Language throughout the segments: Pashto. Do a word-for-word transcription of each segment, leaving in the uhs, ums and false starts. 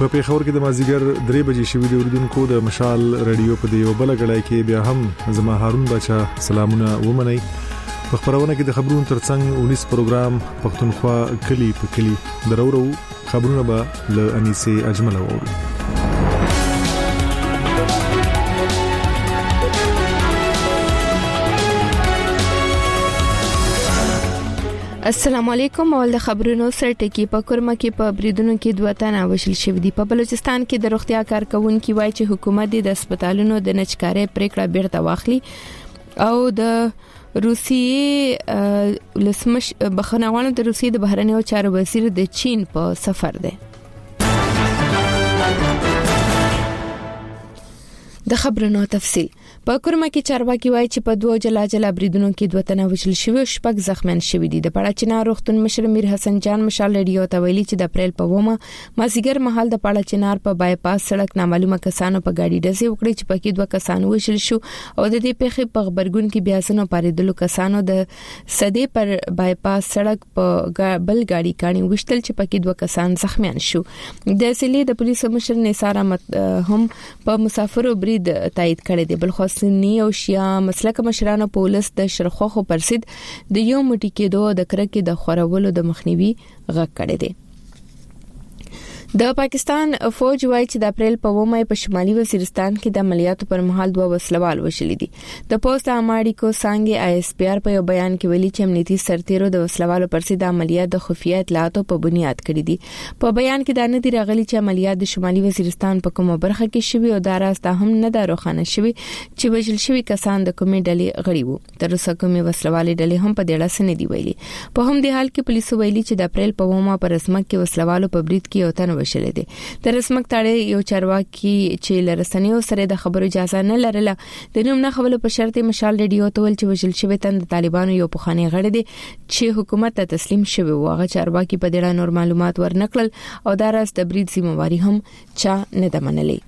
په پیښور کې د مازیګر درې بجې شوې د اوریدونکو د مشال رادیو په دیو بل غړای کې بیا هم زما هارون بچا سلامونه ومني. په خبرونه کې د خبرونو ترڅنګ اونیس پروګرام پښتونخوا کلی په کلی درورو خبرونه به ل انیسه اجمل وورو. السلام علیکم. اول د خبرونو سره ټکی په کورما کې په بریدونو کې دوه تنه وشل شوې دي. په بلوچستان کې د روغتیا کارکونکو وایي چې حکومت د هسپتالونو د نچکارۍ پریکړه بیرته واخلي او د روسیې لسمش بخناوانو د روسیې د بهرنیو چارو وزیر د چین په سفر دی. د خبرونو تفصیل په کورما کې چارواکي وایي چې په دوه جلا جلا بریدونو کې دوه تنه وشل شوي او شپږ زخمیان شوي دي. د پاړچنا روغتون مشر میر حسن جان مشال رادیو ته ویلي چې د اپریل په ومه مازیګر مهال د پاړچنار په بایپاس سړک نامعلومه کسانو په گاډي ډزې وکړې چې پکې دوه کسان وشل شو او د دې پیښې په خبرګون کې بیا څنو پاریدلو کسانو د سدې پر بایپاس سړک په بل گاډي کانی وشتل چې پکې دوه کسان زخمیان شو. د سلی د پولیسو مشر نثار احمد هم په مسافرو برید تایید کړی دی. بل خو سنی او شیا مسلک مشرانو پولیس د شرخوخو پرسید د یو مټی کېدو د کرکې د خورولو د مخنیوي غږ کړی دی. د پاکستان فوج وایي چې د اپریل په ومه په شمالي وزیرستان کې د عملیاتو پر مهال دوه وسلوال وشلې دي. د پوسټ اماړي کو څنګه آی اس پی آر په یو بیان کې ویلي چې امنیتي سرتیرو د وسلوالو پر سید عملیات د خفیه اطلاعاتو په بنیاد کړې دي. په بیان کې دا نه دی راغلي چې عملیات د شمالي وزیرستان په کومه برخه کې شوي او دا راز ته هم نه دا روښانه شوي چې وژل شوي کسان د کومې ډلې غړي وو. تر اوسه کومې وسلوالې ډلې هم په دې اړه څه نه دی ویلي. په هم د حال کې پولیسو ویلي چې د اپریل په ومه پر رسمک کې وسلوالو په برید کې یو تن وشل دي. د رسمک تاړي یو چارواکي چې لرسنیو سره د خبرو اجازه نه لرله د نوم نه خبرو په شرط مشال رادیو ته ول چې وژل شوی تن د طالبانو یو پخوانی غړی دی چې حکومت ته تسلیم شوی و. هغه چارواکي په دې اړه نور معلومات ورنکړل او دا راز د برید ذمہواری هم چا نه د منلې.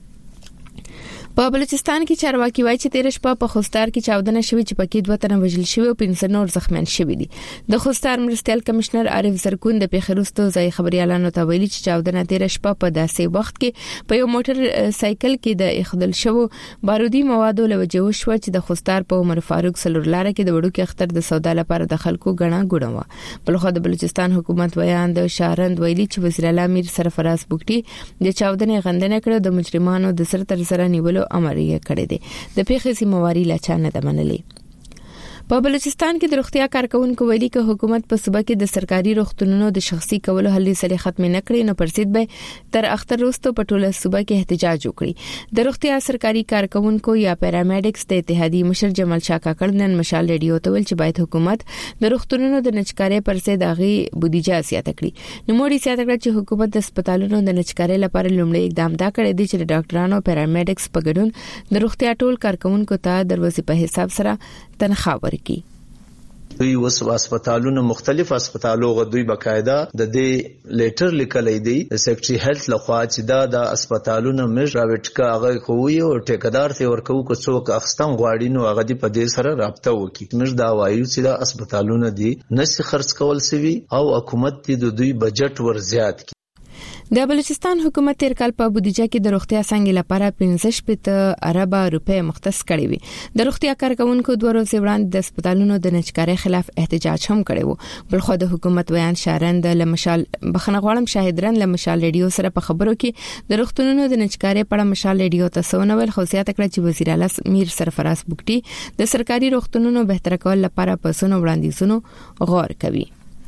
په بلوچستان کې چارواکي وایي چې تیر شپه په خوستار کې چاودنه شوې چې پکې دوه تنه وژل شوي او پنځه نور زخمیان شوي دي. د خوستار مرستيال کمشنر عارف زرکون د پیښروستو ځای خبريالانو ته ویلي چې چاودنه تیر شپه په داسې وخت کې په یو موټر سایکل کې د اخدل شوو بارودي موادو لوجه وشو چې د خوستار په عمر فاروق سلور لار کې د وړو کې اختر د سودا لپاره د خلکو غنا ګډه و. بل خو د بلوچستان حکومت بیان د شهرند ویلي چې وزیر اعلی میر سرفراز بوګټي د چاودنې غندنه کړې د مجرمانو د سر تر سره نیولو امر یې کړی دی. د پیښې ذمہواری لا چا نه ده منلې. په بلوچستان کې د روغتیا کارکونکو ویلي چې حکومت په صوبه کې د سرکاري روغتونونو د شخصي کولو هلې سره ختم نه کړي نو پرسید به تر اختر وروسته په ټوله صوبه کې احتجاج وکړي. د روغتیا سرکاري کارکونکو یا پیرامیډکس د اتحادیې مشر جمال شاه کاکړ نن مشال رادیو ته ویل چې باید حکومت د روغتونونو د نچکارۍ پرسید اغي بودیجه زیاته کړي. نو موږ زیاته کړ چې حکومت د هسپتالونو د نچکارۍ لپاره لومړی اقدام دا کړی دی چې ډاکټرانو پیرامیډکس په ګډون د روغتیا ټول کارکونکو ته دروازې په حساب سره تنخواه ورکړي. دوی وس هسپتالونو مختلف هسپتالو غوډوي بقاعده د دې لیټر لیکلې دی د سیکریټري هیلث لخوا چې دا د هسپتالونو مش راوټکا هغه خووي او ټیکدار ته ورکو کو څوک اخستم غواړي نو هغه دی په دې سره رابطه وکړي. مش دا وایو چې دا هسپتالونو دی نشي خرڅ کول سوي او حکومت دی د دوی بجټ ور زیات کی. د بلوچستان حکومت تیر کال په بودیجه کې د روغتیا څنګه لپاره پنځه شپږ اربه روپۍ مختص کړې وي. د روغتیا کارکونکو دوه ورځې وړاندې د هسپتالونو د نچکارۍ خلاف احتجاج هم کړی وو. بل خو د حکومت بیان شارند لمشال بخنغوالم شاهدرن لمشال رادیو سره په خبرو کې د روغتونونو د نچکارۍ په اړه مشال رادیو ته سونول خو زیاته کړ چې وزیر اعلی میر سرفراز بوګټي د سرکاري روغتونونو بهتر کول لپاره په سونو وړاندیزونو غور کوي.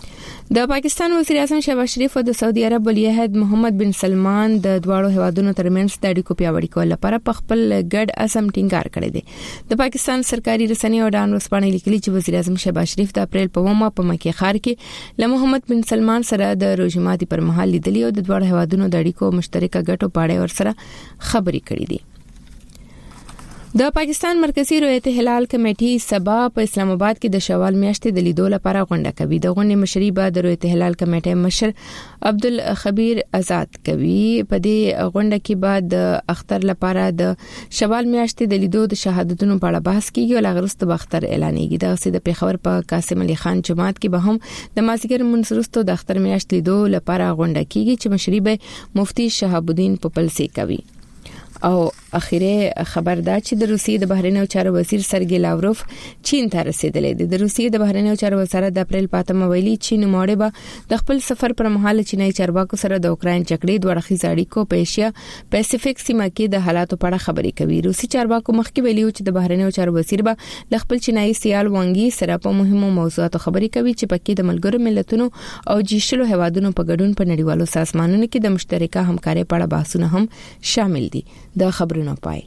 د پاکستان وزیر اعظم شهباز شریف او د سعودي عرب ولی عہد محمد بن سلمان د دواړو هیوادونو ترمنځ د اړیکو پیاوړي کول لپاره په خپل ګډ عزم ټینګار کړی دی. د پاکستان سرکاري رسنۍ او ډان ورسپانې لیکلي چې وزیر اعظم شهباز شریف د اپریل په ومه په مکه خار کې له محمد بن سلمان سره د روزماتي پر مهال لیدلی او د دواړو هیوادونو د اړیکو مشترکه ګټو په اړه ورسره خبرې کړې دي. د پاکستان مرکزی رؤیت هلال کمیټې سبا په اسلام آباد کې د شوال میاشتې د لیدو لپاره غونډه کوي. د غونډې مشري به د رؤیت هلال کمیټې مشر عبدالخبیر آزاد کوي. په دې غونډه کې به د اختر لپاره د شوال میاشتې د لیدو د شهادتونو په اړه بحث کیږي او لغرست به اختر اعلانېږي. د سید پیښور په قاسم علي خان جماعت کې به هم د مازیګر منځرستو د اختر میاشت لیدو لپاره غونډه کیږي چې مشري به مفتی شهاب الدین پوپلسی کوي. او اخیره خبر دا چې د روسیې د بهرنیو چارو وزیر سرګی لاوروف چین ته رسیدلی دی. د روسیې د بهرنیو چارو وزارت د اپریل په اتمه ویلي چین موړې به د خپل سفر پر مهال چینایي چارواکو سره د اوکرين جګړې د ورخي اړیکو په ایشیا پیسفیک سیمه کې د حالاتو په اړه خبرې کوي. روسي چارواکو مخکې ویلي چې د بهرنیو چارو وزیر به د خپل چینایي سیال وانګي سره په مهمو موضوعاتو خبرې کوي چې پکې د ملګرو ملتونو او جیشلو هوادونو په ګډون په نړیوالو سازمانونو کې د مشترکه همکارۍ په اړه بحثونه هم شامل دي. د خبرونو پای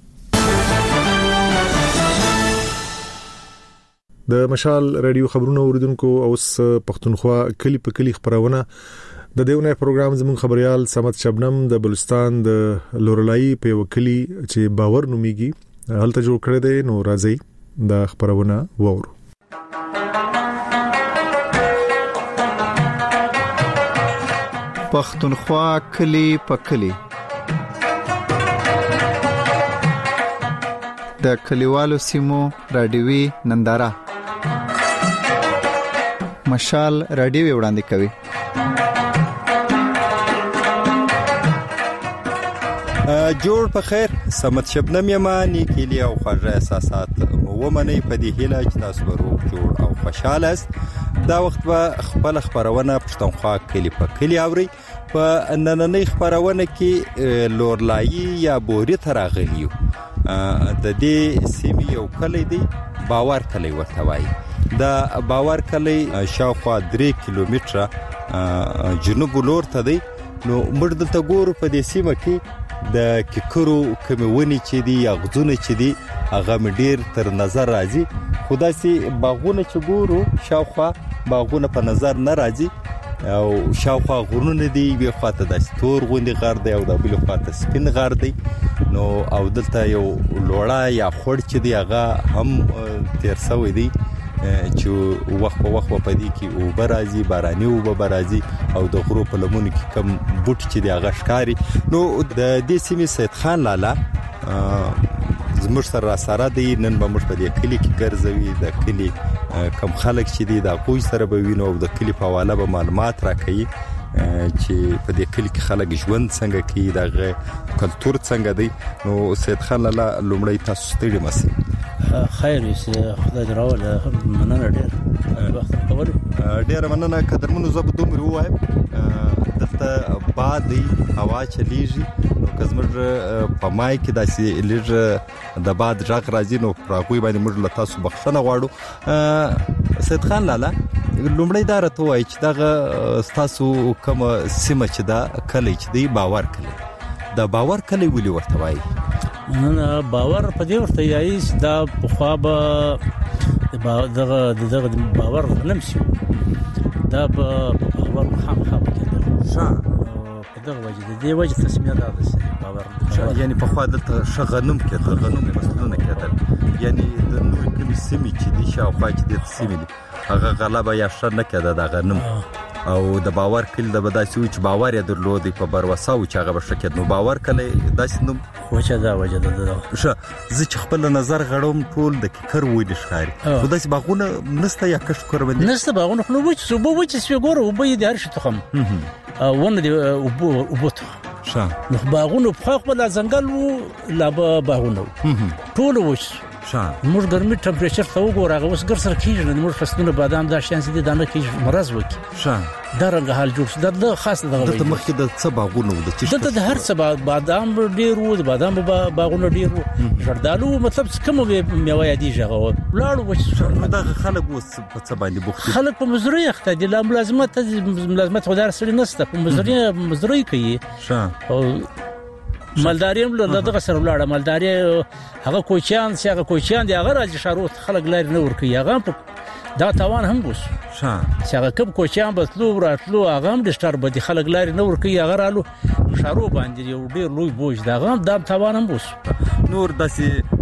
د مشال رادیو خبرونو اوریدونکو اوس پښتونخوا کلی په کلی خبرونه د دیونه پروګرام زمون خبريال سمت شبنم د بلوچستان د لورلای په وکلی چې باور نوميږي هلته جوړ کړی دی. نو راځي د خبرونه وورو. پښتونخوا کلی په کلی د کلیوالو سیمو رادیوي ننداره مشال رادیو وړاندې کوي. جوړ په خیر سمت شبنم یمانی کلی او خواږه احساسات ومني په دې هیله چې تاسو به روغ جوړ او خوشاله است. دا وخت به خپل خبرونه پښتونخوا کلی په کلی اوري. په نننۍ خبرونه کې لورلای یا بوري تراغلیو د دې سیمې یو کلی دی باور کلی ورته وایي. دا باور کلی شاوخوا درې کیلومتره جنوب لور ته دی. نو موږ دلته ګورو په دې سیمه کې د ککرو کمیونی چې دی یا غزونه چې دی هغه ډیر تر نظر راځي. خدای سي باغونه چې ګورو شاوخوا باغونه په نظر نه راځي او شاوخوا غرونه دی وی خواته د ستور غوندي غر دی او د بل خواته سپین غر دی. نو او دلته یو لوړا یا خړ چې دی هغه هم تیر سوی دی چې وخت په وخت په دې کې او برازي باراني او برازي او د غرو په لمون کې کم بوت چې دی هغه ښکاری. نو د دې سیمې سید خان لالا زموږ سره سره دی. نن به موږ په دې کلی کې ګرځوي د کلی کم خلک چې دی د کوی سره به وینو او د کلی په حواله به معلومات راکړي چې په دې کلی کې خلک ژوند څنګه کوي دغه کلچر څنګه دی. نو سید خان لالا لومړی تاسو ستړي مسئ خیر یې خدای دې راوړي. مننه ډېر وخت کول ډېر مننه قدرمنو زه به دومره وایم. دلته باد دی هوا چلیږي نو کزمر په مای کې داسې لږ د باد ژغ راځي. نو راغوي باندې موږ له تاسو بخښنه غواړو. سید خان لالا لومړی دا راته وایي چې دغه تاسو کوم سیمه چې دا کلی چې دی باور کلی دا باور کلی ولې ورته وایي؟ نه باور په دې ورته یایي دا په خوا به دغه دغه باور نم شي دا به باور خام خام کېدل. ښه په دغه وجه د دې وجه تسمیه دا ده باور یعنی په خوا دلته شغنم کېدل غنم مسلونه کېدل یعنی د نور کلی سیمې چې دي شاوخوا چې د سیمې دي هغه غلبه یا شر نه کېده د غنم او د باور کلی د بداسي چې باور یې درلودي په بروساو چې هغه بشکې نو باور کلی داسې نو خوچا دا وجه ده. ښه زه چې خپل نظر غړوم ټول د ککر وې ښکاری خو داسې باغونه نسته یا کښ کور باندې نسته باغونه خو نو وچ سو وچ سو ګورو وبې د هر شي تخم ونه دی وبو وبوت ښه نو باغونه په خپل ځنګل وو لا باغونه ټول وچ ښه موږ ګرمي ټمپریچر ته وګورغه اوس ګر سره کیږي نو موږ فصلونه بادام دا شانس دي دانه کیږي مرز وکي ښه دا رنګ حال جوړ شو د خاص دغه د مخکې د څه باغونه د چې د هر څه بادام ډیر وو د بادام باغونه ډیر وو جردالو مطلب کوم میوه دي ژغه لاړو وچ نو دا خلک اوس په څه باندې بوخت خلک په مزرعه اخته دي لا ملازمت ملازمت خدای سره نسته په مزرعه مزرعه کوي ښه او مالداریم له دغه سره ولاړه مالداري هغه کوچیان چې هغه کوچیان دي هغه راځي شاروت خلک لاري نه ور کوي هغه دا تاوان هم بوس ښه چې هغه کب کوچیان بتلو راتلو هغه هم د سٹار بدی خلک لاري نه ور کوي هغه رالو شارو باندې یو ډیر لوی بوج دا هغه دا تاوان هم بوس نور داسې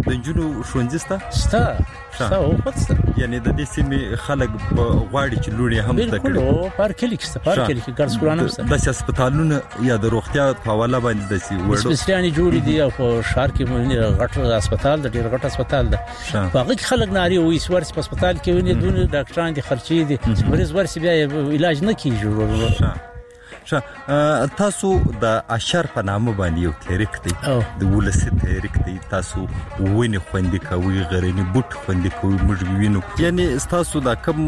د جنو ښوونځي ستا ستا او پاتسته یعنی د دې سیمې خلک غواړي چې لوري هم زده کړي. بالکل پار کلی کې پار کلی کې ګرځ کورانه سره د هسپتالونو یا د روغتیا په حواله باندې د سی وړو سپیشلیانې جوړې دي او په شهر کې مونږ غټ هسپتال د ډیر غټ هسپتال ده. هغه خلک ناري وي سوارس په هسپتال کې ونی دونه ډاکټران دي خرچې دي مریض ورسي بیا علاج نه کیږي. ښه تاسو د اشر په نامه باندې یو تحریک دی د ولسی تحریک دی تاسو ونی خوندې کوي غرنی بوت خوندې کوي موږ وینو یعنی تاسو دا کم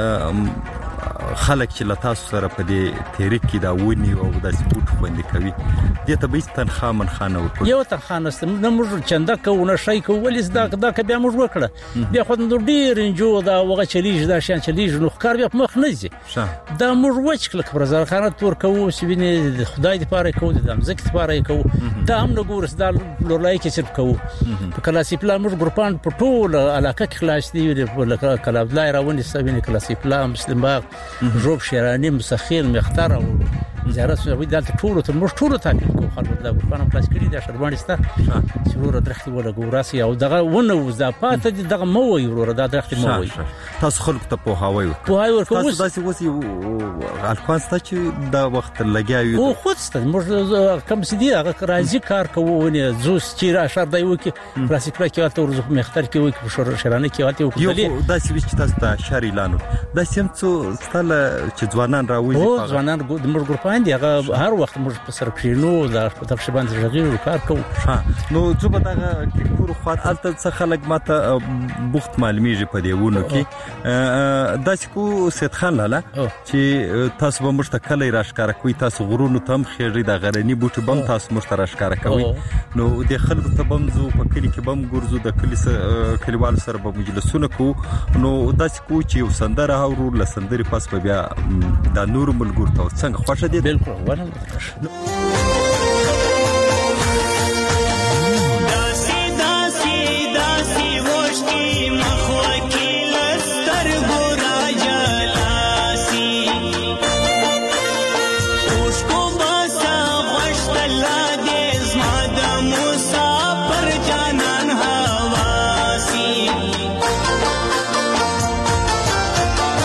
خلک چې لتاسو سره په دې تحریک کې دا ونی او د بوت خوندې کوي دې ته به تنخوا من خانه ورکړي یو تنخوا نست نه موږ چنده کوو نه شي کوو ولې دا دا بیا موږ وکړه بیا خو نو ډیر انجو دا وغه چلیږي دا شان چلیږي نو ښکار بیا مخ نه ځي دا موږ وچکل پرزار خانه تور کوو چې ویني خدای دې پاره کوو د امزک پاره کوو دا هم نو ګورس دا لورلای کې صرف کوو په کلاسي پلا موږ ګروپان په ټول علاقه کې خلاص دي لکه کلاب لای راونی سوینه کلاسي پلا مسلم باغ جوب شیرانی مسخیل مختار او زیارت سوي دلته ټول ته موږ ټول ته کوو خلک دا ګروپان خلاص کړي دا شربانسته شروع درختي ولا ګوراسي او دغه ونه وزا پات دغه مو وي ورور دا درختي مو وي تاسو خلک ته په هواوي په هواوي تاسو داسې وسی الکوانستا چې دا وخت لګیاوي او خودست موږ کوم سدي هغه راځي کار کوو ونه زوس چې را شر دی وکي کلاسیک پلا کې ورته ورزو مختار کې وکي شر شرانه کې ورته وکي یو داسې چې تاسو ته شری لانو دا سیم څو ستله چې ځوانان راوځي او ځوانان د موږ ګروپان دي هغه هر وخت موږ په سر کښینو دا په تقریبا ځغیر کار کوو. نو زه به دا کور خاطر څه خلک ماته بوخت معلومیږي په دی ونه کې داسې کو سید خان لاله چې تاسو به مشته کله راشکاره کوي تاسو غرونو تم خېری د غرنی بوټي بم تاسو مشته راشکاره کوي نو د خلکو ته بم زو په کلی کې بم ګرځو د کلی کلیوال سره به مجلسونه کو نو داسې کو چې یو سندره هورو لسندري پاس په بیا د نور ملګر ته څنګه خوښه دي. بالکل ونه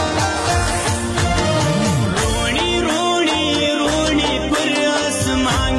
روڼي روڼي روڼي پر اسمان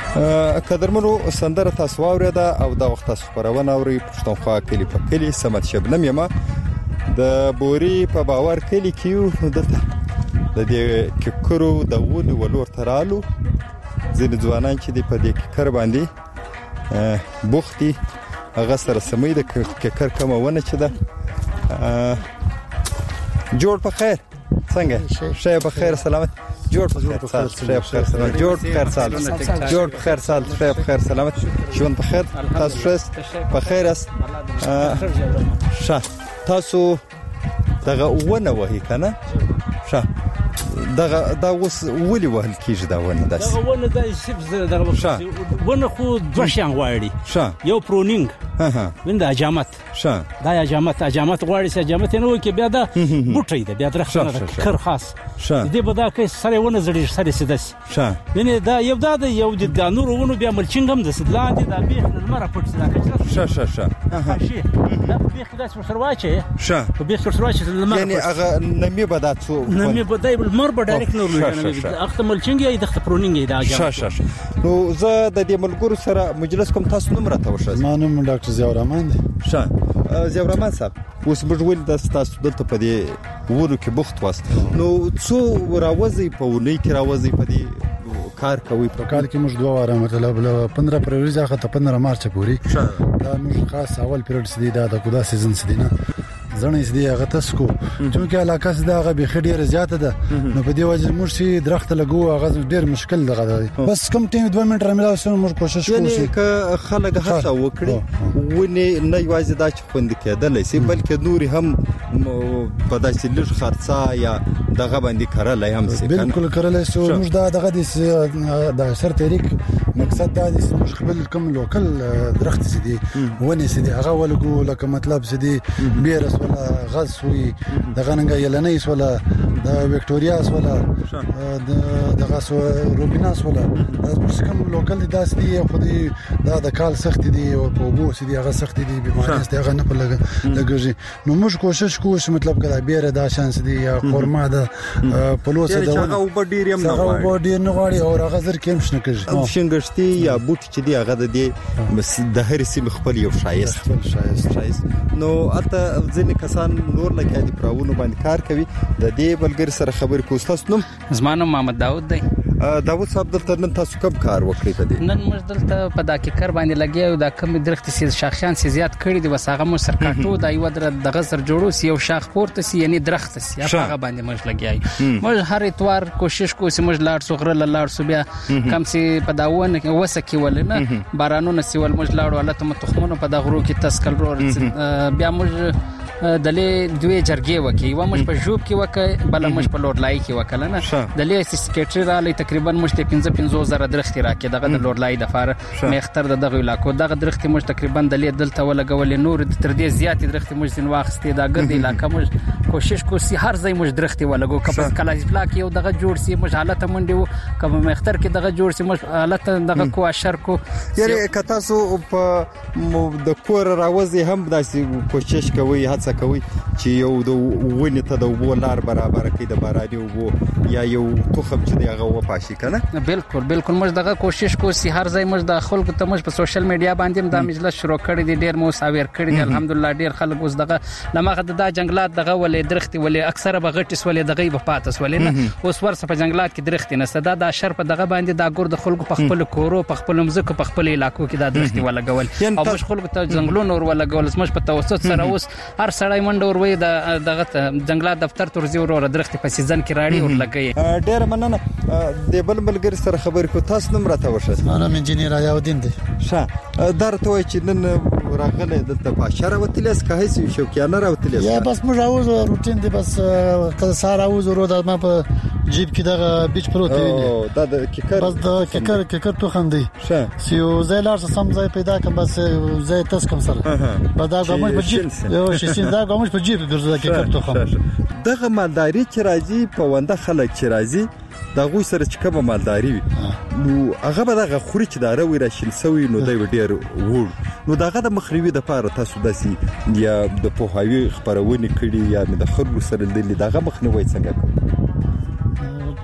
قدرمنو سندره تاسو واوریده او دا وخت تاسو خبرونه اوري پښتونخوا کلی په کلی سمت شبنم یما د بوري په باور کلی کیو دلته د دې ککرو د ول ولور ترالو ځین ځوانان چې دی په دې ککر باندې بوختي هغه سره سمې د ککر کومونه چې ده جوړ په خیر څنګه شې په خیر سلامت جوړ په خیر سال شې په خیر سلامت جوړ په خیر سال جوړ په خیر سال شې په خیر سلامت ژوند په خیر تاسو په خیر اس شه تاسو دغه ونه وهی کنه شه دغه دا اوس ولي وهل کیږي دا ونه داس دغه ونه د شپ دغه ونه خو دوه شان غواړي یو پرونینګ ها ها ویندا اجامت شه دا اجامت اجامت غواړي چې اجامت نه وکي بیا دا بوټي دا بیا درخت نه خر خاص دې به دا کې سره ونه زړی سره سیدس شه ویني دا یو دا یو د نور ونه بیا ملچینګ هم د سدلاندې دا بیخ لمر پټ دا شه شه شه ها شي دا بیخ دا سره واچي شه بیخ سره واچي لمر یعنی هغه نمی بدا څو نمی بدا لمر به ډایرکټ نور نه اخته ملچینګ یې د پرونینګ دا شه شه نو زه د دې ملګرو سره مجلس کوم تاسو نوم راته وښه ما نوم ډاکټر ضیاء الرحمن دی شه ضیاء الرحمن صاحب اوس بجول د تاسو دلته په دې ورو کې بوخت واست نو څو راوځي په ونی کې راوځي په دې کار کوي په کال کې موږ دوه واره مطلب پندرہ فروری ځخه ته پندرہ مارچ پورې دا موږ خاص اول پیریډ سدي دا د کودا سیزن سدي نه زنه سدي هغه تاسو چې علاقه سدا هغه به خډيره زیاته ده نو په دې وجه موږ سي درخت لګو هغه ډیر مشکل ده بس کم ټیم دوه منټ رامیلاو سره موږ کوشش کوو یعنی ک خلک هڅه وکړي ونی نه یوازې دا چې خوند کېدل سي بلکې نوري هم په داسې لږ خرڅه یا دغه باندې کارلای هم سي بالکل کارلای سو موږ دا دغه د سر تحریک مقصد دا دی چې موږ خپل کوم لوکل درخت سدي ونی سدي هغه ولګو لکه مطلب سدي بیرس ولا غاز وي دغه ننګ یلنیس ولا د وکټورياس ولا دغه سو روبیناس ولا د کوم لوکل داس دي خو دي دا د کال سخت دي او په بو سدي هغه سخت دي بیماری است هغه نه په لګ لګږي نو موږ کوشش کوو چې مطلب کله بیره دا شانس دي یا خورما ده پلوس ده هغه وب ډیر هم نه غواړي هغه وب ډیر نه غواړي او هغه زر کېم شنه کوي شنګشتي یا بوټ چې دی هغه د د هر سیم خپل یو شایست خپل شایست شایست نو اته ځینې کسان نور لکه دي پراونو باندې کار کوي د دې بلګر سره خبر کوستاس نوم زمانو محمد داوود دی داوود صاحب دلته نن تاسو کوم کار وکړی کدي نن موږ دلته په داکې کار باندې لګیو دا کم درخت سي شاخیان سي زیات کړی دی وساغه مو سر کاټو دا یو در د غزر جوړو سي یو شاخ پورته سي یعنی درخت سي هغه باندې موږ لګیای موږ هر اتوار کوشش کوو چې موږ لاړ سو غره لاړ سو بیا کم سي په داونه وسکی ولنه بارانونه سی ول موږ لاړو الله ته تخمونه په دغرو کې تسکل بیا موږ دلې دوی جرګې وکي و موږ په جوب کې وکي بل موږ په لوړلای کې وکړل نه دلې سکیټری را لې تقریبا موږ ته پنځه پنځه زره درخت راکې دغه د لوړلای د فار مختر دغه علاقو دغه درخت موږ تقریبا دلې دلته ولګول نور تر دې زیات درخت موږ زین واخستې دا ګرد علاقې موږ کوشش کوو چې هر ځای موږ درخت ولګو کبه کلاج پلاک یو دغه جوړ سي موږ حالت منډو کبه مختر کې دغه جوړ سي موږ حالت دغه کو اشر کو یعنی کتا سو په د کور راوځي هم داسې کوشش کوي کوي چې یو د ونې ته د ولار برابر کړي د باراني وو یا یو توخم چې هغه و پاشي کنه بالکل بالکل موږ دغه کوشش کوو چې هر ځای موږ د خلکو ته موږ په سوشل میډیا باندې د مجلس شروع کړی دی ډیر مو ساویر کړی دی الحمدلله ډیر خلک اوس دغه لمغه د جنگلات دغه ولې درخت ولې اکثره بغټس ولې دغه په پاتس ولې نه اوس ورسره په جنگلات کې درخت نه صدا د شر په دغه باندې د ګور د خلکو په خپل کورو په خپل مزکو په خپل علاقو کې د درخت ولګول او موږ خلکو ته جنگلونو ور ولګول موږ په توسط سره اوس هر سړی منډه ور وې د دغه جنگلات دفتر ترځي ور درخت په سیزن کې راړي ور لګي ډیر مننه د بل ملګر سره خبرې کو تاسو نوم راته وشه انا انجینیر یاودین دی ښه درته وای چې نن راغله د بشره وتلیس که هیڅ شوکیانه راوتلیس یا بس موږ راوځو روټین دی بس کله ساره راوځو رو د ما په جیب کې دغه بیچ پروت دی او دا د کیکر بس د کیکر کیکر تو خندي ښه سیو زیلار سم ځای پیدا کوم بس زای تاسو کوم سره بعد دا کوم په جیب یو شي دا کوم په جیب ګرځي کیکر تو خم دغه مالداري چې راځي په ونده خلک چې راځي دا غوي سره چې کومه مالداري وي نو هغه به دغه خوري چې دا روي راشین سوی نو دی ډیر وور نو دغه د مخریوي د پاره تاسو داسي یا د پوهاوی خبرونه کړي یا د خلکو سره د دغه مخنیوي څنګه کوي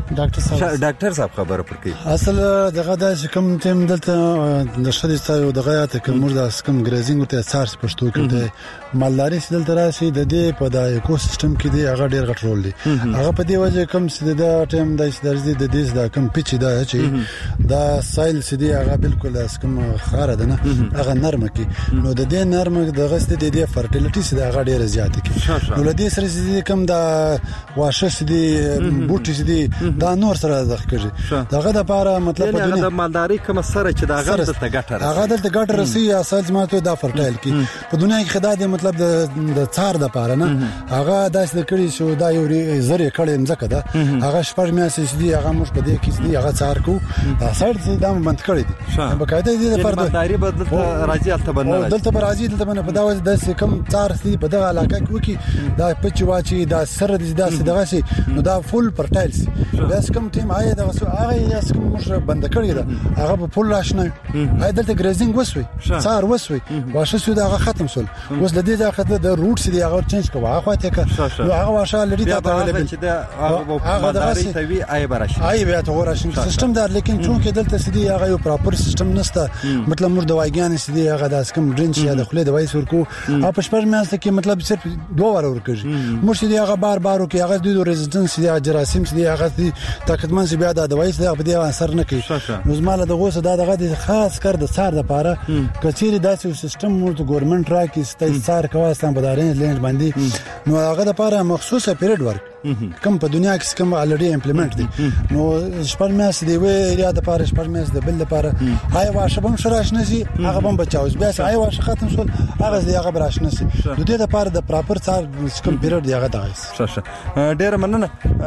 ډاکټر صاحب ډاکټر صاحب خبره پکې اصل دغه د کوم ټیم دلته د شدي ځای دغه ته کوم د سکم ګریزینګ ته سارس پښتو کې مالداري دلته راشي د دې په د ایکو سیستم کې دی هغه ډیر غټ رول دی هغه په دې وجه کوم چې د ټیم د درځي د دې د کوم پیچ دا چې دا سایل سدي هغه بالکل سکم خاره ده نه هغه نرمه کې نو د دې نرمه دغه د دې فرټیلیټي سدي هغه ډیر زیات کې نو د دې سره سدي کوم دا واشه سدي بوټي سدي دا نور سره ځکه دغه د لپاره مطلب په دنیا د مالداري کوم سره چې دا غږ د ګټر هغه د ګټر رسي اساس ماته دا فرټایل کې په دنیا کې خدای د مطلب د څار د لپاره نه هغه داس د کړي شو دا یو زری کړي مزکه دا هغه شپږ میاشتې دي هغه موږ په دې کې دي هغه څار کو سایت دې دا بند کړی دي په قاعده دې د فرد مالداري بدل راځي البته بنه دلته راځي دلته بنه په دا وځ د کوم څار دي په دغه علاقه کې وکي دا پچ واچي دا سر دې دا دغه سي نو دا فول فرټایل سي بس کوم ټیم آی دا هغه یې کوم موږ بند کړی دا هغه په فول لاشنه آی دلته ګریزینګ وسوي څار وسوي واشه سو دا ختم سول اوس د دې ځخه د روټ سي هغه چینج کوه هغه خواته ک نو هغه واشه لري ته اویلیبل چې دا هغه مالداري ته وی آی برش آی بیا ته ورشم سیستم دار لیکن چون کې دلته سدي هغه یو پراپر سیستم نشته مطلب موږ دوايګان سدي هغه داس کوم ډرینچ یا د خله دوايي ورکو اپ پښپر میاسته کې مطلب صرف دوه ور ورکړي موږ سدي هغه بار بار کې هغه د ریزیسټنس دي جراثیم سدي هغه دي طاقتمن سي بیا د دوايي سره په دې اثر نه کوي نو زماله د غوسه دا دغه خاص کر د څار د پاره کچيري داسې سیستم موږ ګورنمنت راکې ستای څار کواسته بدارین لند باندې نو هغه د پاره مخصوصه پیریډ ورک کوم په دنیا کې کوم الریډي امپلیمنٹ دي نو شپږ میاشتې دی وی یا د پاره شپږ میاشتې د بل لپاره آی واشه بم شراش نشي هغه بم بچاوس بیا آی واشه ختم شول هغه دی هغه براش نشي نو د دې لپاره د پراپر څار کوم پیریډ دی هغه دایس ښه ډیر مننه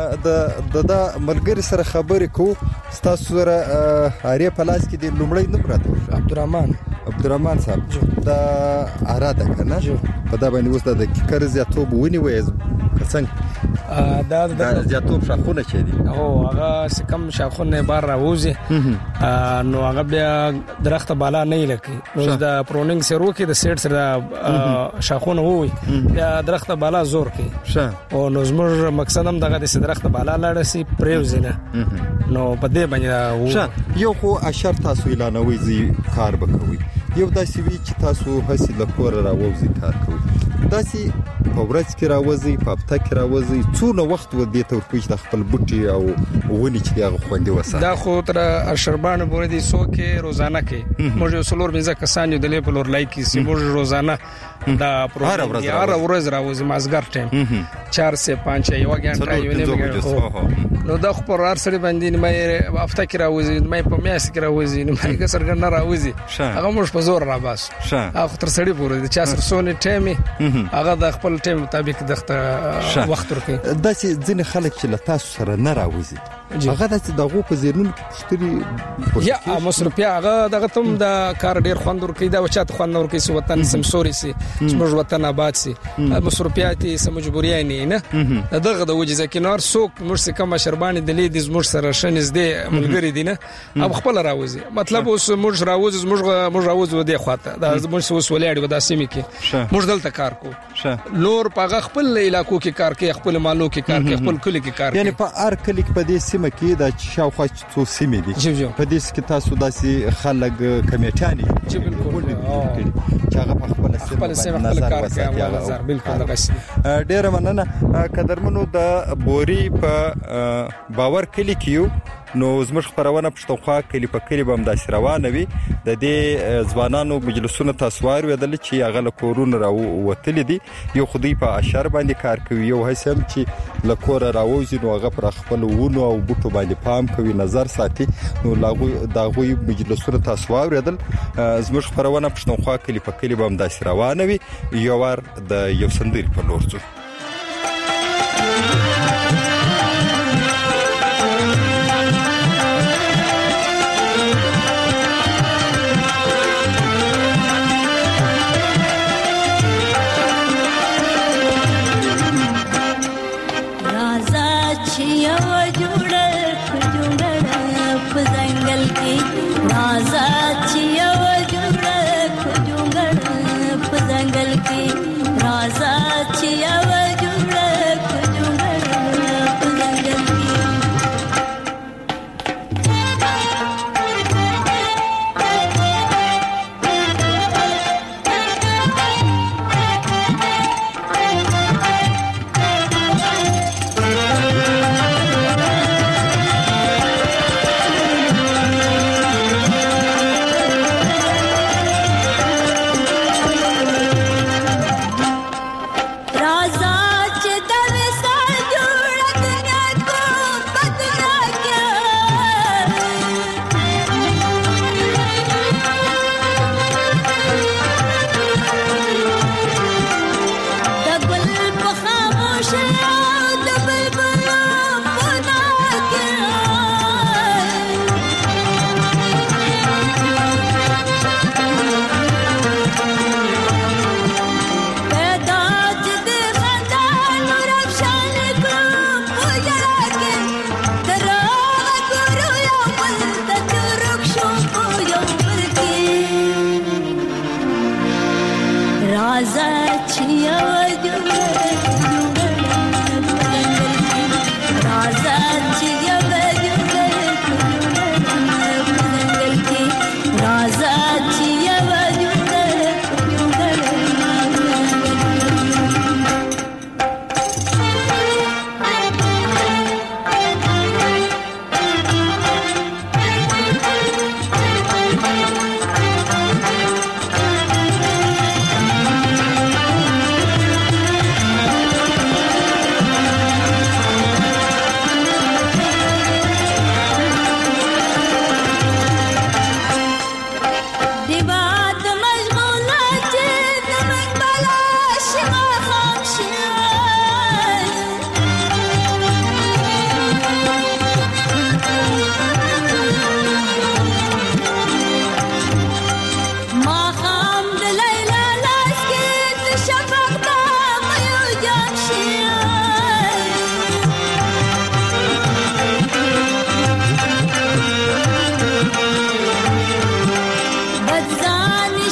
د د ملګری سره خبرې کو تاسو سره اړې پلاس کې د لومړی نوم راته عبدالرحمن عبدالرحمن صاحب دا اراده کنه په دا باندې اوس د قرض یا توب ونی وې څنګه دا د زیاتوب شاخونه چي دي او هغه سکم شاخونه بار راوځي نو هغه بیا درخت بالا نه لکه نو د پرونینګ سره کې د سیټ سره شاخونه وي بیا درخت بالا زور کوي او نو زموږ مقصد هم دغه د درخت بالا لاړ سي پریوزنه نو په دې باندې یو خو اشر تاسو اعلانوي زی کار وکوي یو داسې وی چې تاسو هسي لکور راوځي کار کوي داسې په ورځ کې راوځي په هفته کې راوځي څونه وخت و دې ته ورکوي د خپل بوټي او ونی چې هغه خوندې وسه دا خو تر اشربان پورې دي سو کې روزانه کې موږ یو څلور مزه کسان یو د لیپل اور لای کې سی موږ روزانه دا پروګرام هر ورځ راوځي مازګر ټیم چار سے پانچ یو غنټه یو نه نو دا خو پر هر سړي باندې مې هفته کې راوځي مې په میاس کې راوځي نو مې کسر ګنه راوځي هغه موږ په زور را باس هغه تر سړي پورې د چا سر سونی ټیمي هغه د خپل ټیم مطابق دغه وخت ورکړي د ځینې خلک چې له تاسو سره نه راوځي هغه د دغه په زیرونو کې پښتري یا مصرفیا هغه دغه تم د کار ډیر خوند ورکړي دا وچات خوند ورکړي سو وطن سمسوري سي زموږ وطن آباد سي مصرفیاتي سم مجبوري نه نه دغه د وجه ځکه نور سوق مرسي کوم شرباني د لید زموږ سره شنز دي ملګری دي نه اب خپل راوځي مطلب اوس موږ راوځي زموږ موږ راوځو د خواته دا زموږ اوس ولې د سیمه کې موږ دلته کار کو لور په خپل علاقو کې کار کوي خپل مالو کې کار کوي خپل کلی کې کار کوي یعنی په هر کلی کې په دې سیمه کې د شاوخوا څو سیمې دي په دې کې تاسو داسې خلک کمیټانی چې بالکل چې هغه په خپل خپل سیمه خپل کار کوي نظر بالکل دغه ډیر مننه قدرمنو د بوري په باور کلی کې نو زموږ خبرونه پښتونخوا کلی په کلی بم داسې روانه وي د دې ځوانانو مجلسونو تاسوار ویدل چې هغه له کورونو راوتل دي یو خدای په اشر باندې کار کوي یو هیڅ چې له کور راوځي نو هغه پر خپل ونو او بوټو باندې پام کوي نظر ساتي نو لاغو داغوي مجلسونو تاسوار ویدل زموږ خبرونه پښتونخوا کلی په کلی بم داسې روانه وي یو ور د یو سندري په لور ځو